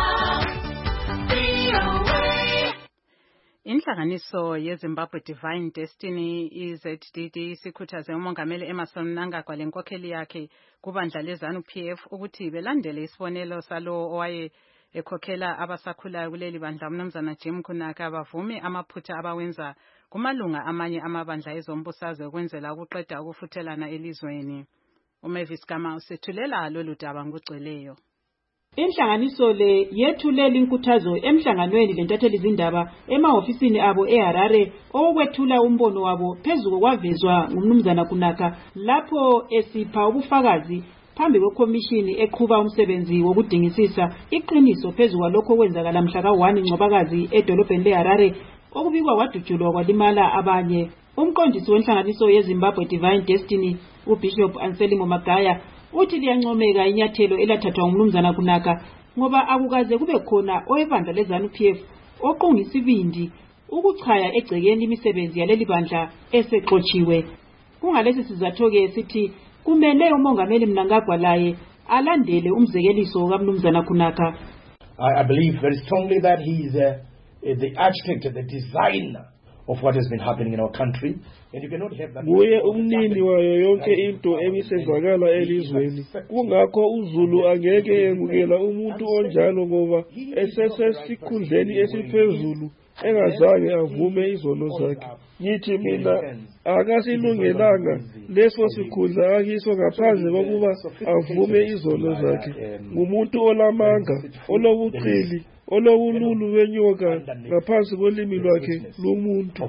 VOA. Inhlanganiso yeZimbabwe Divine Destiny iZDD sikhuthaze umongameli Emmerson Mnangagwa lenkokheli yakhe kubandla leZANU-PF ukuthi belandele isibonelo salo owaye ekhokhela abasakhulayo kuleli bandla uMnumzana Jim Kunaka bavume amaphutha abawenza kumalunga amanye amabandla ezombusazwe ukwenzela ukuqeda ukufuthelana elizweni. uMavis Gama usethulela lolu daba ngokugcweleyo. Inhlanganiso le yethulela inkuthazo emhlanganweni lentatheli izindaba emahofisini abo eHarare okwethula umbono wabo phezulu kwavezwa ngumnumzana Kunaka lapho esipha ubufakazi phambi kwekomishini eqhuba umsebenzi wokudingisisa iqiniso phezulu kwalokho kwenzakala mhla ka-1 Ncwabakazi edolobheni leHarare okubikwa kwadutshulwa kwalimala abanye. Umqondisi wenhlanganiso yeZimbabwe Divine Destiny uBishop Anselmo Magaya uthi liyancomeka inyathelo elathathwa ngumnumzana Kunaka ngoba akukaze kube khona owebandla leZANU-PF oqungisa ibindi ukuchaya egcekeni imisebenzi yaleli bandla esexotshiwe. Kungalesi sizatho-ke sithi kumele umongameli Mnangagwa laye alandele umzekeliso kaMnumzana Kunaka. I believe very strongly that he is the architect, the designer of what has been happening in our country, and you cannot have that. Nguye umnini wayo yonke into emisenzakala elizweni. Kungakho uZulu angeke yemukela umuntu onjalo ngoba esesesikhundleni esiphezulu engazange avume izono zakhe. Ngithi mina akasilungelanga leso sikhundla akiso ngaphandle kokuba avume izono zakhe. Ngumuntu olamanga, olobuqili, olobululu benyoka ngaphansi kolimi lwakhe lomuntu.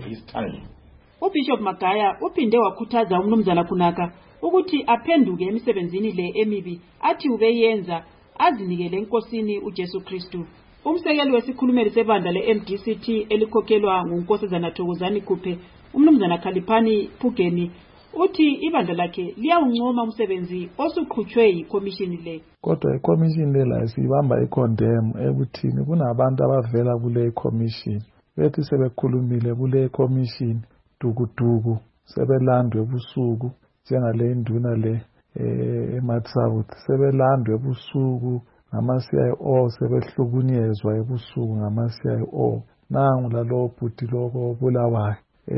uBishop Magaya uphinde wakhuthaza umnumzana Kunaka ukuthi aphenduke emisebenzini le emibi athi ubeyenza azinikele enkosini uJesu Kristu. Umsekeli wesikhulumeli sebandla le-MDCT elikhokhelwa nguNkosazana Thokozani Khuphe umnumzana Khaliphani Phugeni uthi ibandla lakhe liyawuncoma umsebenzi osuqhutshwe yikomishini le. Kodwa ikomishini le la sibamba ikondem ekuthini kunabantu abavela kule ikomishini bethi sebekhulumile kule ikomishini dukuduku sebelandwe ebusuku njengale induna le eMatsawuth sebelandwe ebusuku ngama-CIO sebehlukunyezwa ebusuku ngama-CIO. Nangu lalo bhuti lokho Bulawayo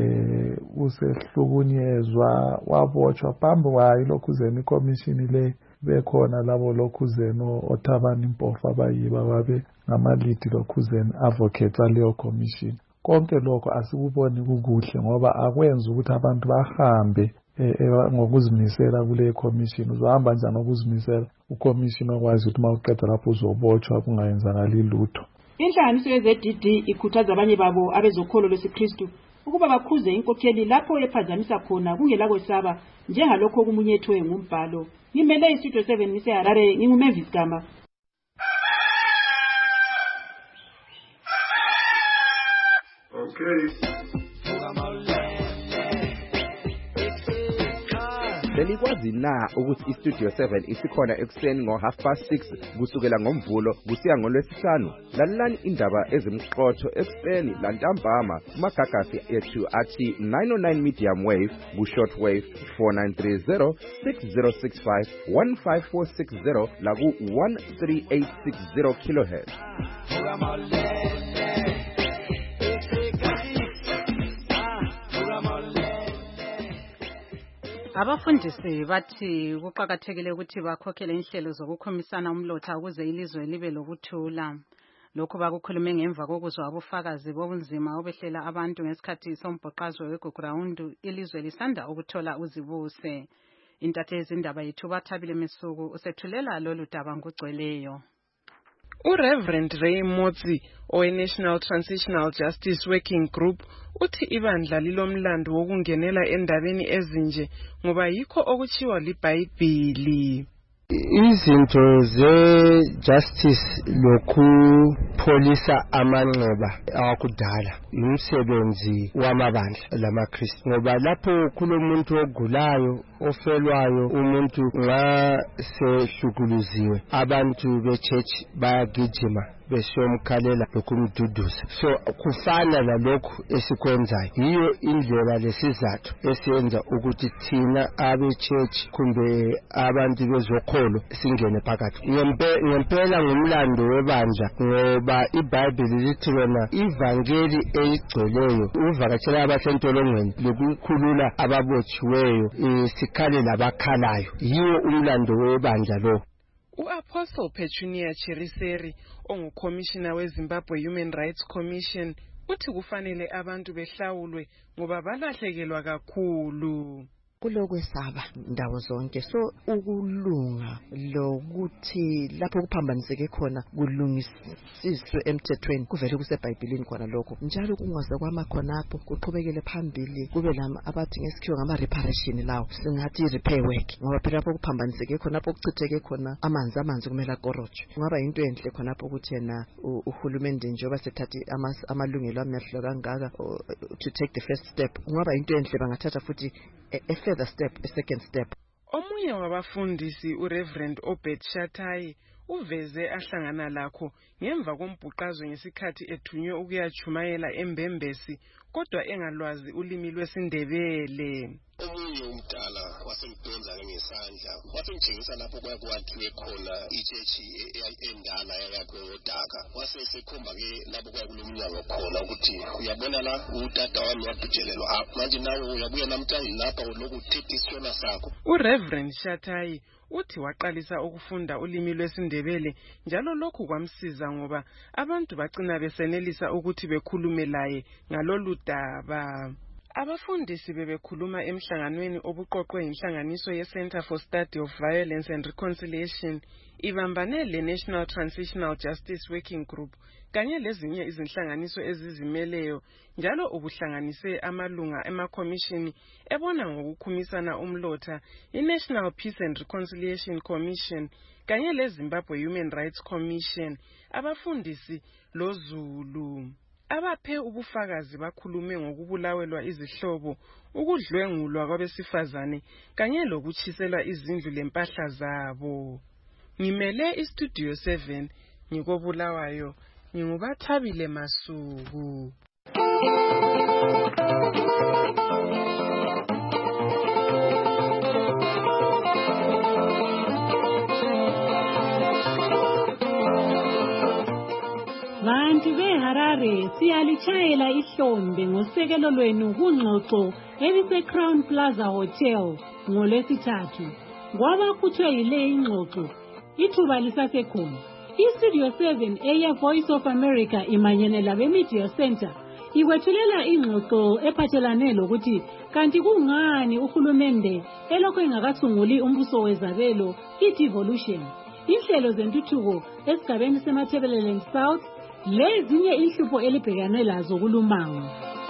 usehlukunyezwa wabotshwa phambi kwayo ilokhuzeni ikomishini le bekhona labo lokhuzeni oThabani Mpofu abayiba babe ngamalidi lokhuzeni advocates aleyo commission. Konke lokho asikuboni kukuhle ngoba akwenza ukuthi abantu bahambe ngokuzimisela kule commission. Uzohamba njani ngokuzimisela ucommission okwazi ukuthi mawuqeda lapho uzobotshwa kungayenzakali lutho. Inhlanganiso ye-ZDD ikhuthaza abanye babo abezokholo lwesiKristu ukuba bakhuze inkokheli lapho ephazamisa khona kungela kwesaba njengalokho okumunyethwe ngumbhalo. Ngimele iStudio 7 ngiseHarare, nginguMavis Gama. Okay. Belikwazi na ukuthi iStudio 7 isikhona ekuseni ngo6:30 kusukela ngoMvulo kusiya ngoLwesihlanu? Lalelani indaba ezimqotho ekuseni lantambama kumagagasi ethu athi 909 medium wave ku-short wave 4930 6065 15460 laku 13860 kHz. Abafundisi bathi kuqakathekile ukuthi bakhokhele inhlelo zokukhomisana umlotha ukuze ilizwe libe lokuthula. Lokhu bakukhulume ngemva kokuzwa ubufakazi bobunzima obehlela abantu ngesikhathi sombhoqazwe weGugurawundu ilizwe lisanda ukuthola uzibuse. Intatheli indaba yethu Bathabile Misuku usethulela lolu daba ngugcweleyo. uReverend Ray Motsi owe-National Transitional Justice Working Group uthi ibandla lilomlando wokungenela endabeni ezinje ngoba yikho okuchiwa liBhayibhili. Izinto ze-justice lokupholisa amanxeba awakudala umsebenzi wamabandla lamaKristu ngoba lapho kulomuntu ogulayo ofelwayo umuntu nxa sehlukuluziwe abantu be-church bayagijima besiyomkhalela lokumduduza. So kufana lalokhu esikwenzayo. Yiyo indlela lesizathu esiyenza ukuthi thina abe-church kumbe abantu bezokholo singene phakathi. Ngempela ngumlando webandla ngoba iBhayibhili lithi wena ivangeli eyigcweleyo uvakatshela abasentolongweni lokukhulula ababotshiweyo sikhale labakhalayo. Yiwo umlando webandla lo. U-Apostle Petunia Cheriseri ongukhomishina weZimbabwe Human Rights Commission uthi kufanele abantu behlawulwe ngoba balahlekelwa kakhulu. Kulokwesaba ndawo zonke, so ukulunga lokuthi lapho kuphambaniseke khona kulungisiswe emthethweni kuvele kuseBhayibhelini khona lokho njalo kungaze kwama khonapho kuqhubekele phambili kube lama abathi ngesikhiwa ngama-reparation lawo singathi repair work ngoba phela lapho kuphambaniseke khona lapho kuchitheke khona amanzi kumele akorotshwe. Kungaba into enhle khonapho ukuthi yena uhulumende njengoba sethathi amalungelo amehlo kangaka to take the first step. Kungaba into enhle bangathatha futhi a second step. Omunye wabafundisi uReverend Obed Shatai uveze ahlangana lakho ngemva kombhuqazwe ngesikhathi ethunywe ukuyachumayela eMbembesi kodwa engalwazi ulimi lwesiNdebele. Omunye umdala wasengidonza ngesandla wasengitshengisa lapho kwakuthiwe khona ichechi endala yakho yodaka wasesekhomba ke lapho kwakulomnyango khona ukuthi uyabona la utata wami wadujelelwa apha manje nawe uyabuya namhlanje lapha uloku uthethe isona sakho. uReverend Shatai uthi waqalisa ukufunda ulimi lwesiNdebele njalo lokhu kwamsiza ngoba abantu bagcina besenelisa ukuthi bekhulume laye ngalolu daba. Abafundisi bebekhuluma emhlanganweni obuqoqwe inhlanganiso ye-Center for Study of Violence and Reconciliation ibambane le-National Transitional Justice Working Group kanye lezinye izinhlanganiso ezizimeleyo njalo ubuhlanganise amalunga emakomishini ebona ngokukhumisana umlotha i-National Peace and Reconciliation Commission kanye leZimbabwe Human Rights Commission abafundisi loZulu. abaphe ubufakazi bakhulume ngokubulawelwa izihlobo, ukudlwengulwa kwabesifazane kanye lokutshiselwa izindlu lempahla zabo. Ngimele iStudio 7 ngikobulawayo, ngingubathabile Masuku. Bantu beHarare siyalitshayela ihlombe ngosekelo lwenu kungxoxo elise Crown Plaza Hotel ngoLwesithathu. Kwabakhutshwe yile ingxoxo ithuba lisasekhona. iStudio 7 eye Voice of America imanyene labe Media Center ikwethulela ingxoxo ephathelane lokuthi kanti kungani uhulumende elokho engakasunguli umbuso wezabelo i-devolution, inhlelo zentuthuko esigabeni seMatabeleland South lezinye inhlupho elibhekane lazo kulumango.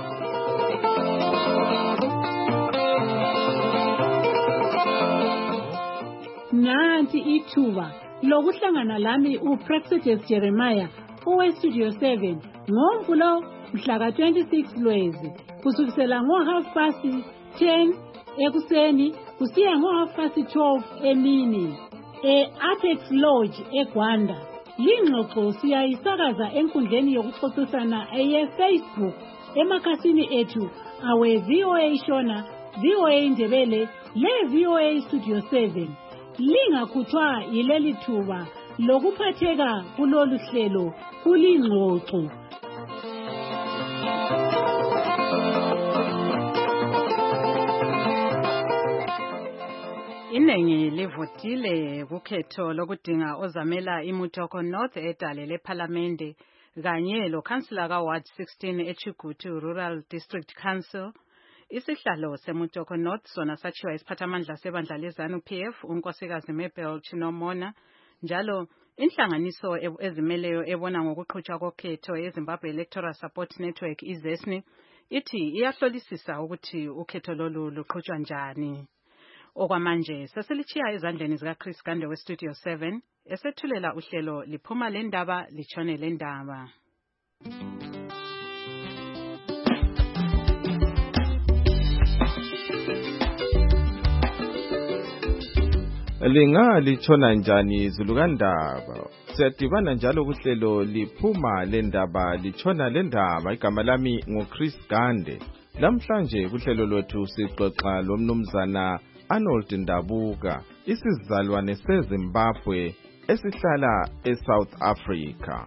Nanti ithuba lokuhlangana lami uPrexidus Jeremiah oweStudio 7 ngoMvulo mhla ka-26 Lwezi kusukisela ngo-10:30 ekuseni kusiya ngo-12:30 emini e-Apex Lodge eGwanda. Lingxoxo siyayisakaza enkundleni yokuxoxisana eye-Facebook emakhasini ethu awe VOA Shona, VOA Ndebele le VOA Studio 7. Lingakhutshwa yileli thuba lokuphatheka kulolu hlelo kulingxoxo. Iningi livotile kukhetho lokudinga ozamela iMutoko North edale lePhalamende kanye lokansila kaWard 16 eChigutu Rural District Council. Isihlalo seMutoko North sona sachiwa isiphathamandla sebandla leZANU PF unkosikazi Mabel Chinomona, njalo inhlanganiso ezimeleyo ebona ngokuqhutshwa kokhetho yeZimbabwe Electoral Support Network iZESNI ithi iyahlolisisa ukuthi ukhetho lolu luqhutshwa njani. Okwamanje sesilichiya ezandleni zikaChris Gande weStudio 7 esethulela uhlelo liphuma lendaba litshone lendaba. Lingalitshona njani izulu kandaba? Siyadibana njalo kuhlelo liphuma lendaba litshona lendaba. Igama lami nguChris Gande. Lamhlanje kuhlelo lwethu sixoxa lomnumzana Arnold Ndabuka, isizalwane seZimbabwe esihlala eSouth Africa.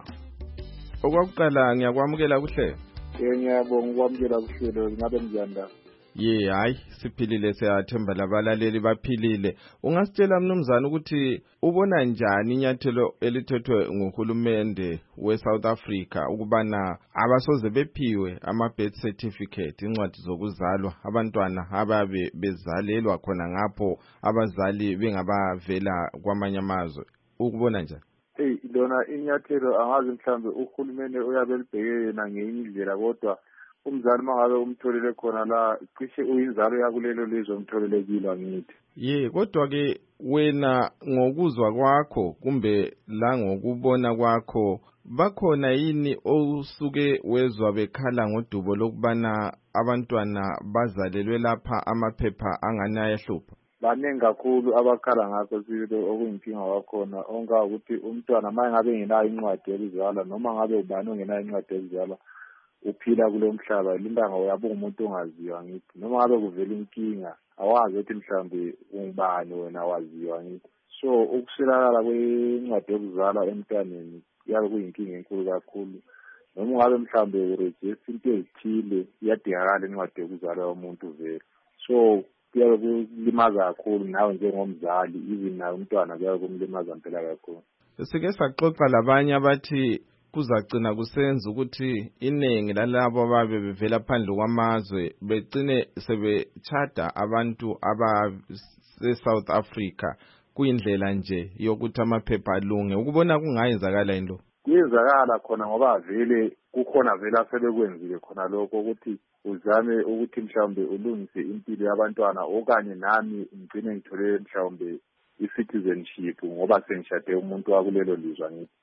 Okwakuqala ngiyakwamukela kuhle. Ngiyabonga ukwamukela kuhlelo, ngabe njani? Hayi siphilile, siyathemba labalaleli baphilile. Ungasitshela mnumzana ukuthi ubona njani inyathelo elithethwe nguhulumende weSouth Africa ukubana abasoze bephiwe ama-birth certificate, incwadi zokuzalwa, abantwana ababe bezalelwa khona ngapho abazali bengabavela kwamanye amazwe? Ukubona njani? Lona inyathelo angazi mhlambe uhulumende uyabe libheke yena ngenye indlela, kodwa umzali mangabe umtholele khona la cishe uyinzalo yakulelo lizwe umtholele kilo angithi. Kodwa ke wena ngokuzwa kwakho kumbe la ngokubona kwakho bakhona yini osuke wezwa bekhala ngodubo lokubana abantwana bazalelwe lapha amaphepha angani ayahlupha? Baningi kakhulu abakhala ngakho silo okuyinkinga wakhona onga ukuthi umntwana mangabe engenayo incwadi yokuzalwa noma ngabe ubani ongenayo incwadi yokuzalwa uphila kulo mhlaba limbanga uyabe umuntu ongaziwa ngithi, noma ngabe kuvela inkinga awazi ukuthi mhlambe ungubani wena waziwa ngithi. So ukuswelakala kwencwadi yokuzalwa emntwaneni yabe kuyinkinga enkulu kakhulu, noma ngabe mhlambe uregister into ezithile iyadingakala incwadi yokuzalwa yomuntu vele. So kuyabe kulimaza kakhulu nawe njengomzali, even nawe umntwana kuyabe kumlimaza mpela kakhulu. Sike saxoxa labanye abathi kuzagcina kusenza ukuthi iningi lalabo ababe bevela phandle kwamazwe begcine sebechada abantu abase-South Africa kuyindlela nje yokuthi amaphepha alunge. Ukubona kungayenzakala yini lo? Kuyenzakala khona ngoba vele kukhona vele asebekwenzile khona lokho ukuthi uzame ukuthi mhlawumbe ulungise impilo yabantwana, okanye nami ngigcine ngithole mhlawumbe i-citizenship ngoba sengishade umuntu wakulelo lizwe ngithi.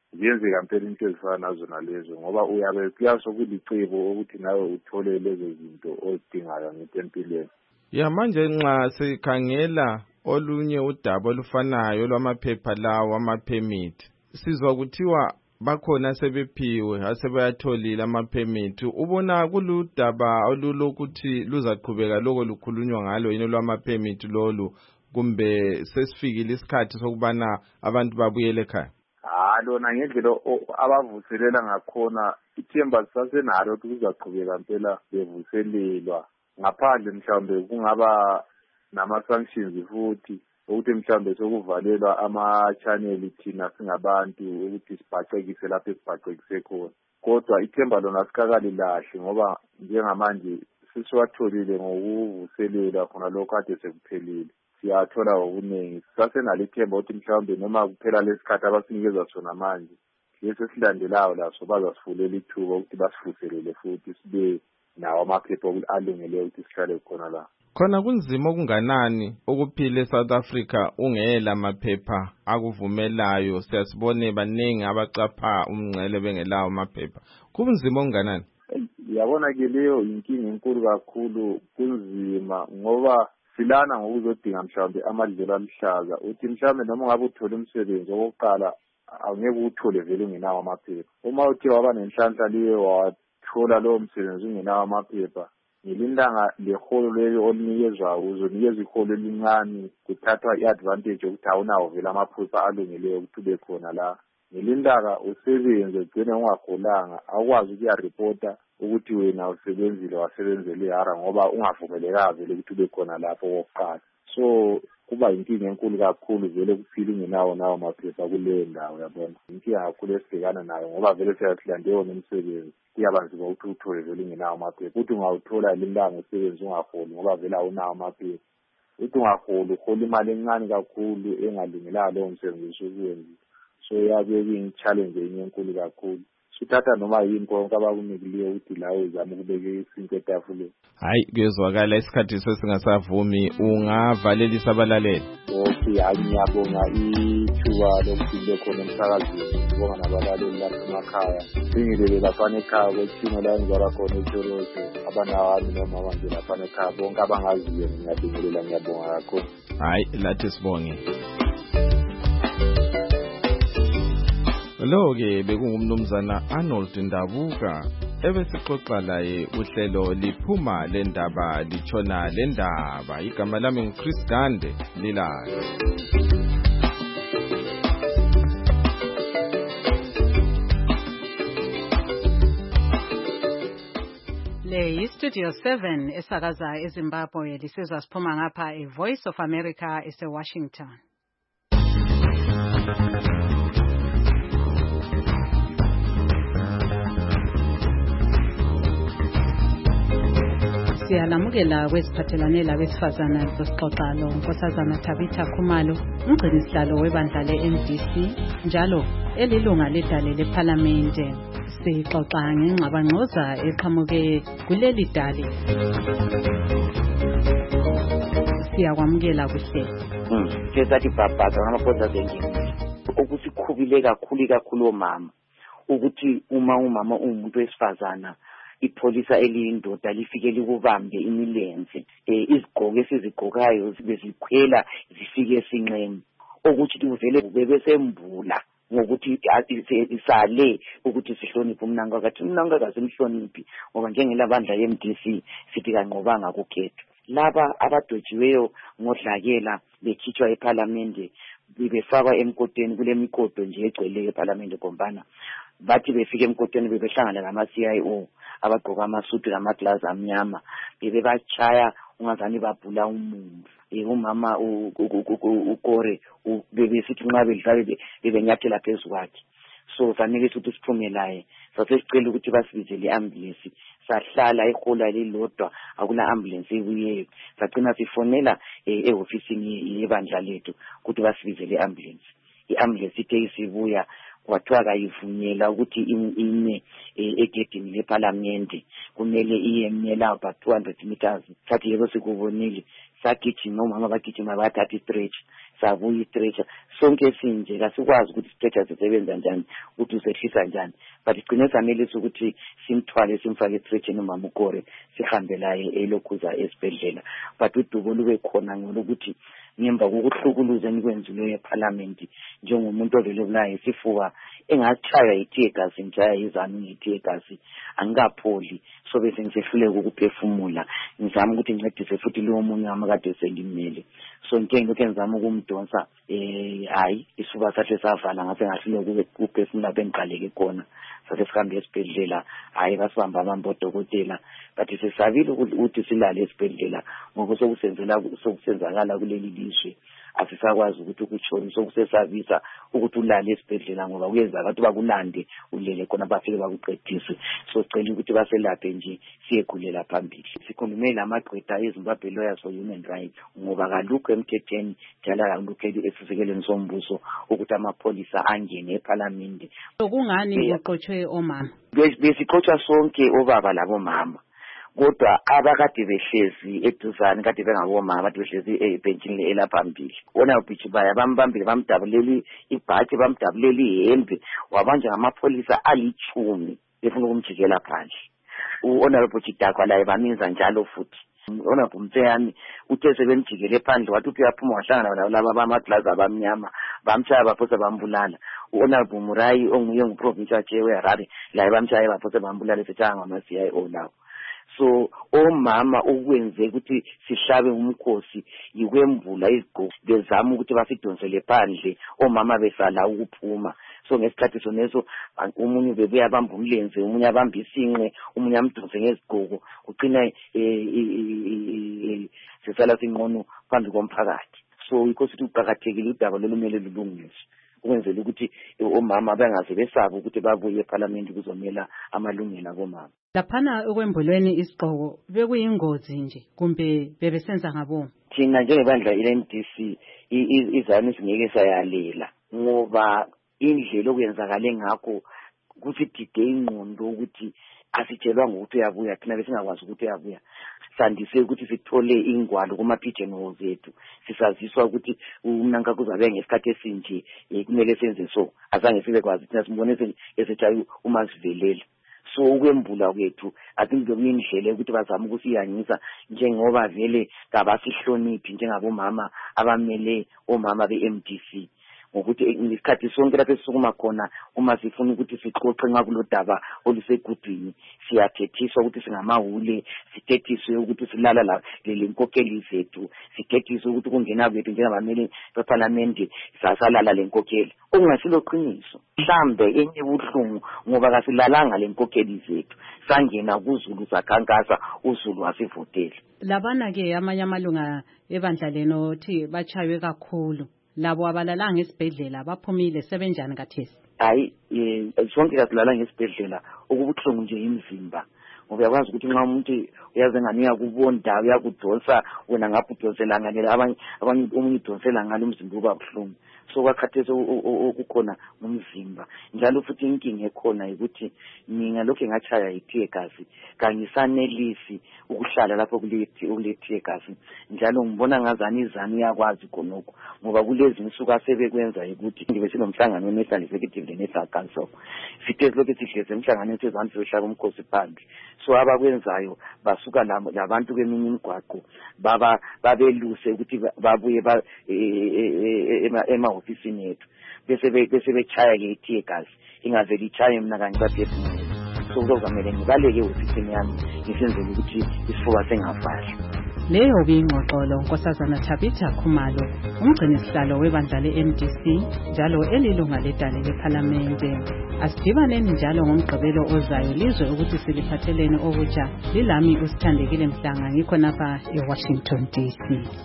ziyenzeka mpela into ezifana nazo nalezo ngoba uyabe kuyaso kulicebo ukuthi nawe uthole lezo zinto ozidingayo ngempilweni. Ya manje nxa sikhangela olunye udaba olufanayo lwamaphepha lawo ama-permit, sizwa kuthiwa bakhona sebephiwe asebayatholile ama-permit. Ubona kuludaba olulokuthi luzaqhubeka lokho lukhulunywa ngalo yini lwama-permit lolu, kumbe sesifikile isikhathi sokubana abantu babuyele ekhaya? Lona ngendlela abavuselela ngakhona ithemba sasenalo ukuthi kuzaqhubeka mpela bevuselelwa, ngaphandle mhlawumbe kungaba nama-sanctions futhi ukuthi mhlawumbe sokuvalelwa ama-channel thina singabantu ukuthi sibhacekise lapho esibhacekise khona. Kodwa ithemba lona sikakali lahle ngoba njengamanje sisiwatholile ngokuvuselela khona lokho kade sekuphelile. Siyathola okuningi, sasenalo ithemba ukuthi mhlawumbe noma kuphela lesikhathi abasinikeza sona manje lesi silandelayo laso bazasifulela ithuba ukuthi basifuselele futhi sibe nawo amaphepha alungele ukuthi sihlale khona la. Khona kunzima okunganani ukuphila eSouth Africa ungela amaphepha akuvumelayo? Siyasibone baningi abacapha umngcele bengelawo amaphepha. Kunzima okunganani? Yabona ke leyo inkinga enkulu kakhulu, kunzima ngoba silana ngokuzodinga mhlawumbe amadlelo aluhlaza. Uthi mhlawumbe noma ngabe uthola umsebenzi okokuqala awungeke uthole vele ungenawo amaphepha. Uma uthe waba nenhlanhla liyo wathola lowo msebenzi ungenawo amaphepha, ngelindanga leholo leyo olinikezwayo uzonikezwa iholo elincane, kuthathwa i-advantage yokuthi awunawo vele amaphepha alungeleyo ukuthi ube khona la. Ngelindanga usebenze ugcine ungaholanga, awukwazi ukuyaripota ukuthi wena usebenzile wasebenzele ihara ngoba ungavumelekanga vele ukuthi ube khona lapho okokuqala. So kuba inkinga enkulu kakhulu vele kuphila ungenawo nawo maphepha kuleyo ndawo, yabona. Inkinga kakhulu esibhekana nayo ngoba vele siyasilande wona umsebenzi, kuyaba nzima ukuthi uthole vele ungenawo amaphepha. Uthi ungawuthola lilanga umsebenzi ungaholi ngoba vele awunawo amaphepha. Uthi ungaholi uhola imali encane kakhulu engalungelanga lowo msebenzi osuwenzi. So yabe kuyinchallenge enye enkulu kakhulu. Sithatha noma yini konke abakunikileyo ukuthi la uzama ukubeka isinto etafuleni. Hayi, kuyezwakala isikhathi sesingasavumi, ungavalelisa abalaleli. Okay, hayi ngiyabonga ithuba lokuphinde khona emsakazweni, ngibonga nabalaleli lapha emakhaya. Singilele lapha ekhaya kwethimo la engizalwa khona eTorosho, abanawami nomama nje lapha ekhaya bonke abangaziyo ngiyabingelela, ngiyabonga kakhulu. Hayi, lathi sibonge. Lo-ke bekungumnumzana Arnold Ndabuka ebesixoxa laye uhlelo liphuma lendaba litshona lendaba. Igama lami nguChris Gande, lilayo. Le iStudio 7 esakaza eZimbabwe lisizwa siphuma ngapha eVoice of America eseWashington. Siyalamukela kweziphathelane labesifazana zosixoxa lo Nkosazana Tabitha Khumalo, umgcinisihlalo webandla le-MDC njalo elilunga ledale lephalamende. Sixoxa ngengxabangxoza eqhamuke kuleli dale. Siyakwamukela kuhle. Kesathi bhabhaza ngamaphosa zengini. Ukusikhubile kakhulu omama. Ukuthi uma umama umuntu wesifazana ipholisa eliyindoda lifike likubambe imilenze, izigqoko esizigqokayo bezikhwela zifike esinqeni, ukuthi uvele bebesembula ngokuthi isale ukuthi sihloniphe umnankakathi. Umnankakazi simhloniphi ngoba njengelabandla ye-MDC sithi kanqobanga kukhetho. Laba abadwejiweyo ngodlakela bekhitshwa ephalamende befakwa emkotweni, kule mikodo nje egcwele ephalamende gombana. Bathi befike emkotweni bebehlangana lama-CIO abagqoka amasudu lamaglazi amnyama, bebebachaya ungazani babhula umumbu. Umama uKore bebesithi nxa bedlala bebenyathela phezu kwakhe. So fanele ukuthi siphume laye, sasesicela ukuthi basibizele i-ambulance. Sahlala ihola lilodwa akula ambulance ebuyeyo, sagcina sifonela ehofisini yebandla lethu ukuthi basibizele i-ambulance. I-ambulance ithe isibuya kwathiwa kayivunyela ukuthi ime egedini lephalamende, kumele iyemela about 200 meters. Sathi yebo sikubonile, sagijima omama bagijima bathatha istretcher sabuya istretcher sonke sinje kasikwazi ukuthi istretcher sisebenza njani ukuthi usehlisa njani but igcine sanelisa ukuthi simthwale simfake istretcher nomama uKore sihambe laye elokhuza esibhedlela but udubo lube khona ngokuthi ngemva kokuhlukuluza nikwenzileyo eParliament njengomuntu ovele ubulaye isifuba engathaya ithi gazi njaya izami ithi gazi angikapholi so bese ngisehluleka ukuphefumula ngizama ukuthi ngincedise futhi lo munye amakade sengimele so ngeke ngizama ukumdonsa hayi isifuba sakhe savala ngase ngahluleka ukuphefumula bengiqaleke khona sase sihambe esibhedlela hayi basibamba abantu odokotela but sesabile ukuthi silale esibhedlela ngoba sokusenzakala kuleli lizwe asisakwazi ukuthi ukuchona sokusesabisa ukuthi ulale esibhedlela ngoba kuyenzeka ukuthi bakulande ulele khona bafike bakuqedise so sicela ukuthi baselaphe nje siyegulela phambili sikhulume lamagqwetha eZimbabwe Lawyers for Human Rights ngoba kalukho emthethweni njalo kalukho esisekeleni sombuso ukuthi amapholisa angene eParliament. Kungani kuqothwe omama? Besiqothwa sonke obaba labomama kodwa abakade behlezi eduzane kade bengabomama kade behlezi ebhenjini elaphambili wona uBichibaya bambambile bamdabuleli ibhathi bamdabuleli ihembe wabanja ngamapholisa ali10 befuna ukumjikela phandle uHonorable Chidakwa laye baminza njalo futhi Honorable Mtseyani uthe sebemjikele phandle wathi uyaphuma wahlangana laba bamaglazi abamnyama bamtshaya baphosa bambulala uHonorable Murai onguye nguprovincial chair weHarare laye bamtshaya baphosa bambulala sethanga ngama-CIO lawo. So omama ukwenze ukuthi sihlabe umkhosi yikwemvula izigqoko bezama ukuthi basidonsele phandle omama besala ukuphuma so ngesikhathi soneso umunye bebuya abamba umlenze umunye abamba isinqe umunye amdonse ngezigqoko ugcina sisala sinqono phambi komphakathi so inkosi uqhakathekile udaba lolumele lulungiswe ukwenzela ukuthi omama bangaze besaba ukuthi babuye eParliament kuzomela amalungelo abomama. Laphana okwembulweni isigqoko bekuyingozi nje kumbe bebesenza ngaboma. Thina njengebandla iNDC izami singeke sayalela ngoba indlela okwenzakale ngakho kusidide ingqondo ukuthi asitshelwa ngokuthi uyabuya thina besingakwazi ukuthi uyabuya sandise ukuthi sithole ingwalo kuma pigeonholes zethu sisaziswa ukuthi umnanka kuzabe ngesikhathi esinje kumele senze so azange sibe kwazi thina simbone esetshayo uma sivelela so ukwembula kwethu athi bekuyindlela ukuthi bazama ukusiyanyisa njengoba vele kabasihloniphi njengabomama abamele omama beMDC ngokuthi isikhathi sonke lapho sisukuma khona uma sifuna ukuthi sixoxe nxa kulodaba olusegudwini siyathethiswa ukuthi singamahule sithethiswe ukuthi silala la lenkokheli zethu sithethiswe ukuthi kungena kwethu njengabameli beParliament sasalala lenkokheli okungasilo qiniso mhlambe enye ubuhlungu ngoba kasilalanga lenkokheli zethu sangena kuZulu sakhankasa uZulu wasivotela labana ke amanye amalunga ebandla leno thi bachaywe kakhulu labo abalalanga esibhedlela baphumile sebenjani kathesi hayi sonke kasilala ngesibhedlela okubuhlungu nje imizimba ngoba yakwazi ukuthi nxa umuntu uyaze ngani uyakubonda uyakudonsa wena ngapha udonsela ngale abanye umunye udonsela ngalo umzimba uba buhlungu so kwakhathese ukukhona umzimba njalo futhi inkinga ekhona ukuthi mina lokho ngachaya ithi egazi kangisanelisi ukuhlala lapho kulethi egazi njalo ngibona ngazani izani yakwazi khonoko ngoba kulezi insuku asebekwenza ukuthi ngibe sinomhlangano weNational Executive National Council sithe lokho sihleze emhlangano sezansi sohlaka umkhosi phandle so abakwenzayo basuka labantu kweminye imigwaqo babeluse ukuthi babuye emahofisini yethu bese bechaya ke ithi egazi ingaveli ichaye mina kangibaphefumula so kuzomela ngibaleke ofisini yami ngisenzele ukuthi isifuba sengafali. Leyo bingxoxolo nkosazana Tabitha Khumalo umgcini sihlalo webandla leMDC njalo elilunga ledale leParliament. Asidibaneni njalo ngomgqibelo ozayo lizwe ukuthi siliphathelene okutsha lilami usithandekile Mhlanga ngikho napha eWashington DC.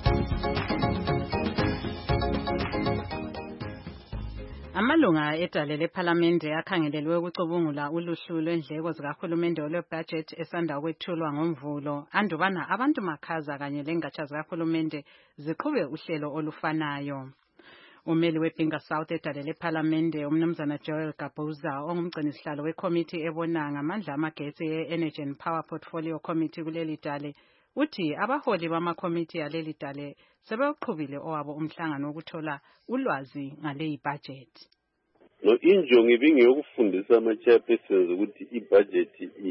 Amalunga edale leParliament akhangelelwe ukucubungula uluhlu lwendleko zikahulumende olwebudget esanda kwethulwa ngomvulo andubana abantu makhaza kanye lengatsha zikahulumende ziqhube uhlelo olufanayo. Umeli weBinga South edale leParliament umnumzana Joel Gabuza ongumgcini sihlalo weCommittee ebona ngamandla amagetsi eEnergy and Power Portfolio Committee kuleli dale uthi abaholi bamakomiti aleli dale sebewuqhubile owabo umhlangano wokuthola ulwazi ngale budget. No, injongo ibingeyokufundisa ama-chairpersons ukuthi i-budget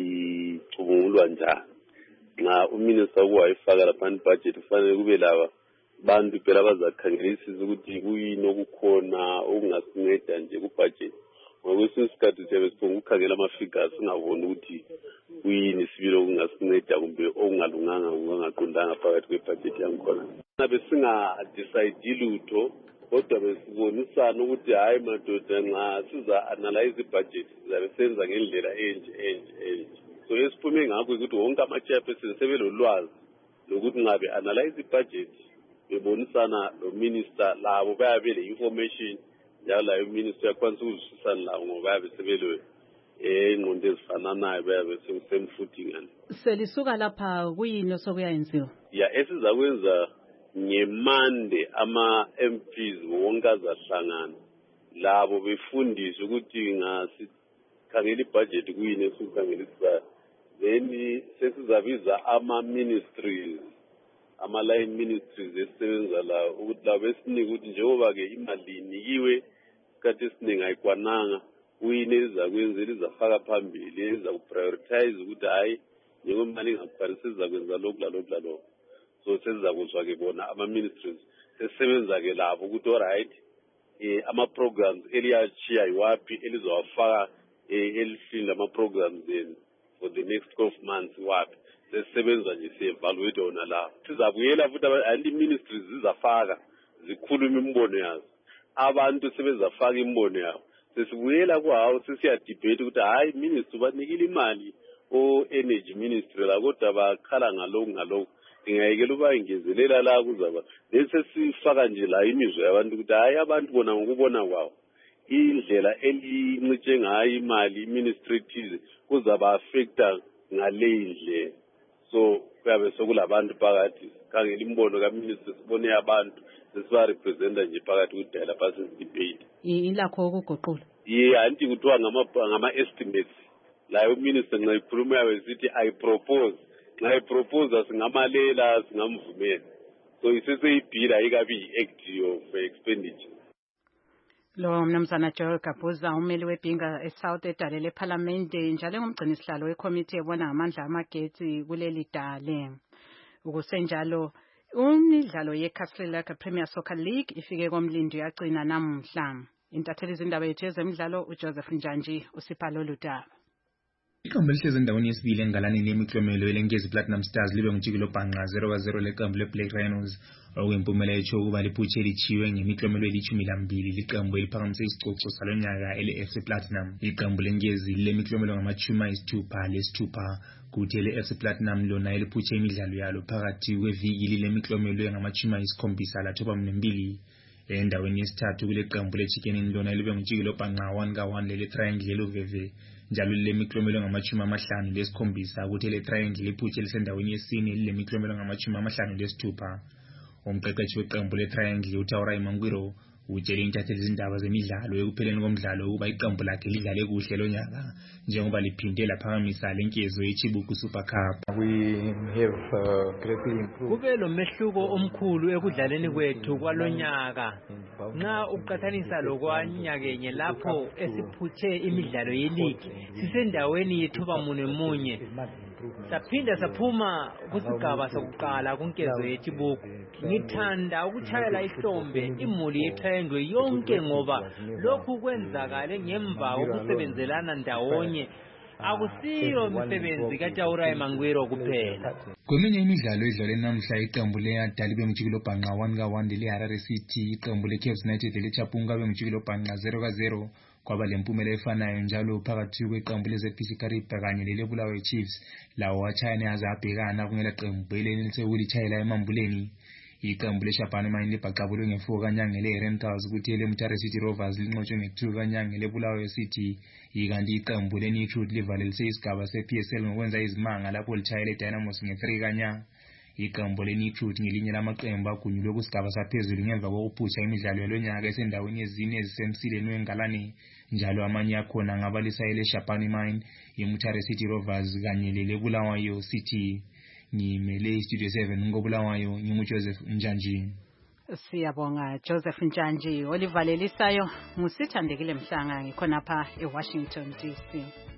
icubungulwa njani. Nxa uminister wayifaka lapha i-budget kufanele kube laba bantu phela abazakhangelisisa ukuthi kuyini okukhona okungasinceda nje ku-budget. Ngokwesinye isikhathi siyabe siphonga ukukhangela ama-figures singaboni ukuthi kuyini sibili okungasinceda kumbe okungalunganga okungaqondanga phakathi kwe-budget yangikhona. Nabe singadecide lutho kodwa besibonisana ukuthi hayi madoda nxa siza-analyze i-budget sizabe senza ngendlela enje. So esiphume ngakho ukuthi wonke ama-chairperson sebelolwazi lokuthi nxa be-analyze i-budget bebonisana lo minister labo bayabe le-information njalo layo minister yakwanisa ukuzwisisana labo ngoba bayabe sebelo engqondo ezifananayo bayabe semfuthingana. Selisuka lapha kuyini osokuyayenziwa? Ya esizakwenza ngemande ama-MPs wonke azahlangana labo befundiswe ukuthi ngasikhangela ibudget kuyini esukhangelisa. Then sesizabiza ama-ministries ama-line ministries esisebenza la ukuthi labo esinika ukuthi njengoba-ke imali inikiwe isikhathi esiningi ayikwananga kuyini elizakwenza elizafaka phambili elizakuprioritize ukuthi hhayi njengoba imali ingakwanisi sizakwenza lokhu lalokhu. So sesizakuzwa-ke bona ama-ministries sesisebenza-ke labo ukuthi alright ama-programs eliyachiya yiwaphi elizawafaka elihlini lama-programs enu for the next 12 months waphi. Sesisebenza nje si-evaluate wona lawo. Sizabuyela futhi anti-ministries zizafaka zikhulume imibono yazo. Abantu sebezafaka imibono yabo. Sesibuyela kwawo sesiyadebate ukuthi hhayi minister banikile imali o-energy ministry la kodwa bakhala ngalokhu. Singayekela ubayingezelela la kuzaba. Bese sifaka nje la imizwa yabantu ukuthi hhayi abantu bona ngokubona kwawo indlela elincitshe ngayo imali i-ministry thize kuzaba affecta ngale indlela. So kuyabe sokulabantu phakathi sikhangela imbono kaminister sibone abantu sesibarepresenta nje phakathi kudala lapha sesidebate. Ilakho ukuguqula? Anti kuthiwa ngama-estimates layo uminister nxa ikhuluma yabe sithi ayipropose. Nxa ipropose singamalela singamvumela. So iseseyibhila ayikabi yi-act of expenditure. Lo mnumzana Joel Gabuza umeli webhinga eSouth edale leParliament njalo ngumgcini sihlalo wekomiti ebona ngamandla amagetsi kuleli dale. Ukusenjalo umidlalo yeCastle Premier Soccer League ifike komlindi yagcina namhla. Intatheli izindaba yethu ezemidlalo uJoseph Njanji usipha lolu daba. Iqembu elihlezi endaweni yesibili engalanini yemiklomelo elenkezi Platinum Stars libe ngijikelo bhanqa 0-0 leqembu leBlack Rhinos okuyimpumelelo etsho ukuba liphuthe elichiwe ngemiklomelo eli-12 liqembu eliphakamise isicoco salonyaka ele-FC Platinum. Iqembu lenkezi lemiklomelo ngama-6 kuthi ele-FC Platinum lona eliphuthe imidlalo yalo phakathi kweviki lemiklomelo ngama-7 lathoba-2 endaweni yesithathu kule qembu leChicken lona libe ngijikelo bhanqa 1-1 lele Triangle luveve njalo lemiklomelo ngama-57 kuthi le Triangle liphuthe lisendaweni yesine lemiklomelo ngama-56. Umqeqeshi weqembu le Triangle uTaura Imangwiro utshele intatheli izindaba zemidlalo ekupheleni komdlalo ukuba iqembu lakhe lidlale kuhle lonyaka njengoba liphinde laphakamisa lenkezo yeChibuku Super Cup. Kube lo mehluko omkhulu ekudlaleni kwethu kwalonyaka nxa uqathanisa lokwanyakenye lapho esiphuthe imidlalo yeligi sisendaweni yethuba munye saphinda saphuma kusigaba sokuqala kunkezo yeChibuku. Ngithanda ukuchayela ihlombe imuli yeTriangle yonke ngoba lokhu kwenzakale ngemva kokusebenzelana ndawonye akusiyo umsebenzi kaTaura Imangwiro kuphela. Kweminye imidlalo edlale namhla iqembu leYada libe ngijikelo bhanqa 1-1 leHarare City, iqembu leCape United leChapunga libe ngijikelo bhanqa 0-0 kwaba lempumela efanayo njalo phakathi kweqembu leZPC Kariba kanye lelebulawayo Chiefs lawo wachayana yaze abhekana kungela qembu elisekulichayela emambuleni. Iqembu leShabane Mine libhaqabulwe nge-4 kanyanga le-Rentals kuthi eleMutare City Rovers linqotshwe nge-2 kanyanga lebulawayo City. Ikanti iqembu leNicruit livalelise isigaba se-PSL ngokwenza izimanga lapho lichayele Dynamos nge-3 kanyanga. Iqembu leNicruit ngelinye lamaqembu agunyulwe kusigaba saphezulu ngemva kokuphutsha imidlalo yalonyaka esendaweni ezine ezisemsileni wengalane njalo amanye akhona ngabalisa eleShabane Mine, iMutare City Rovers kanye lelebulawayo City. ngimele istudio 7 ngobulawayo nginguJoseph Njanji. Siyabonga Joseph Njanji. Olivalelisayo ngusithandekile Mhlanga ngikhona lapha eWashington DC.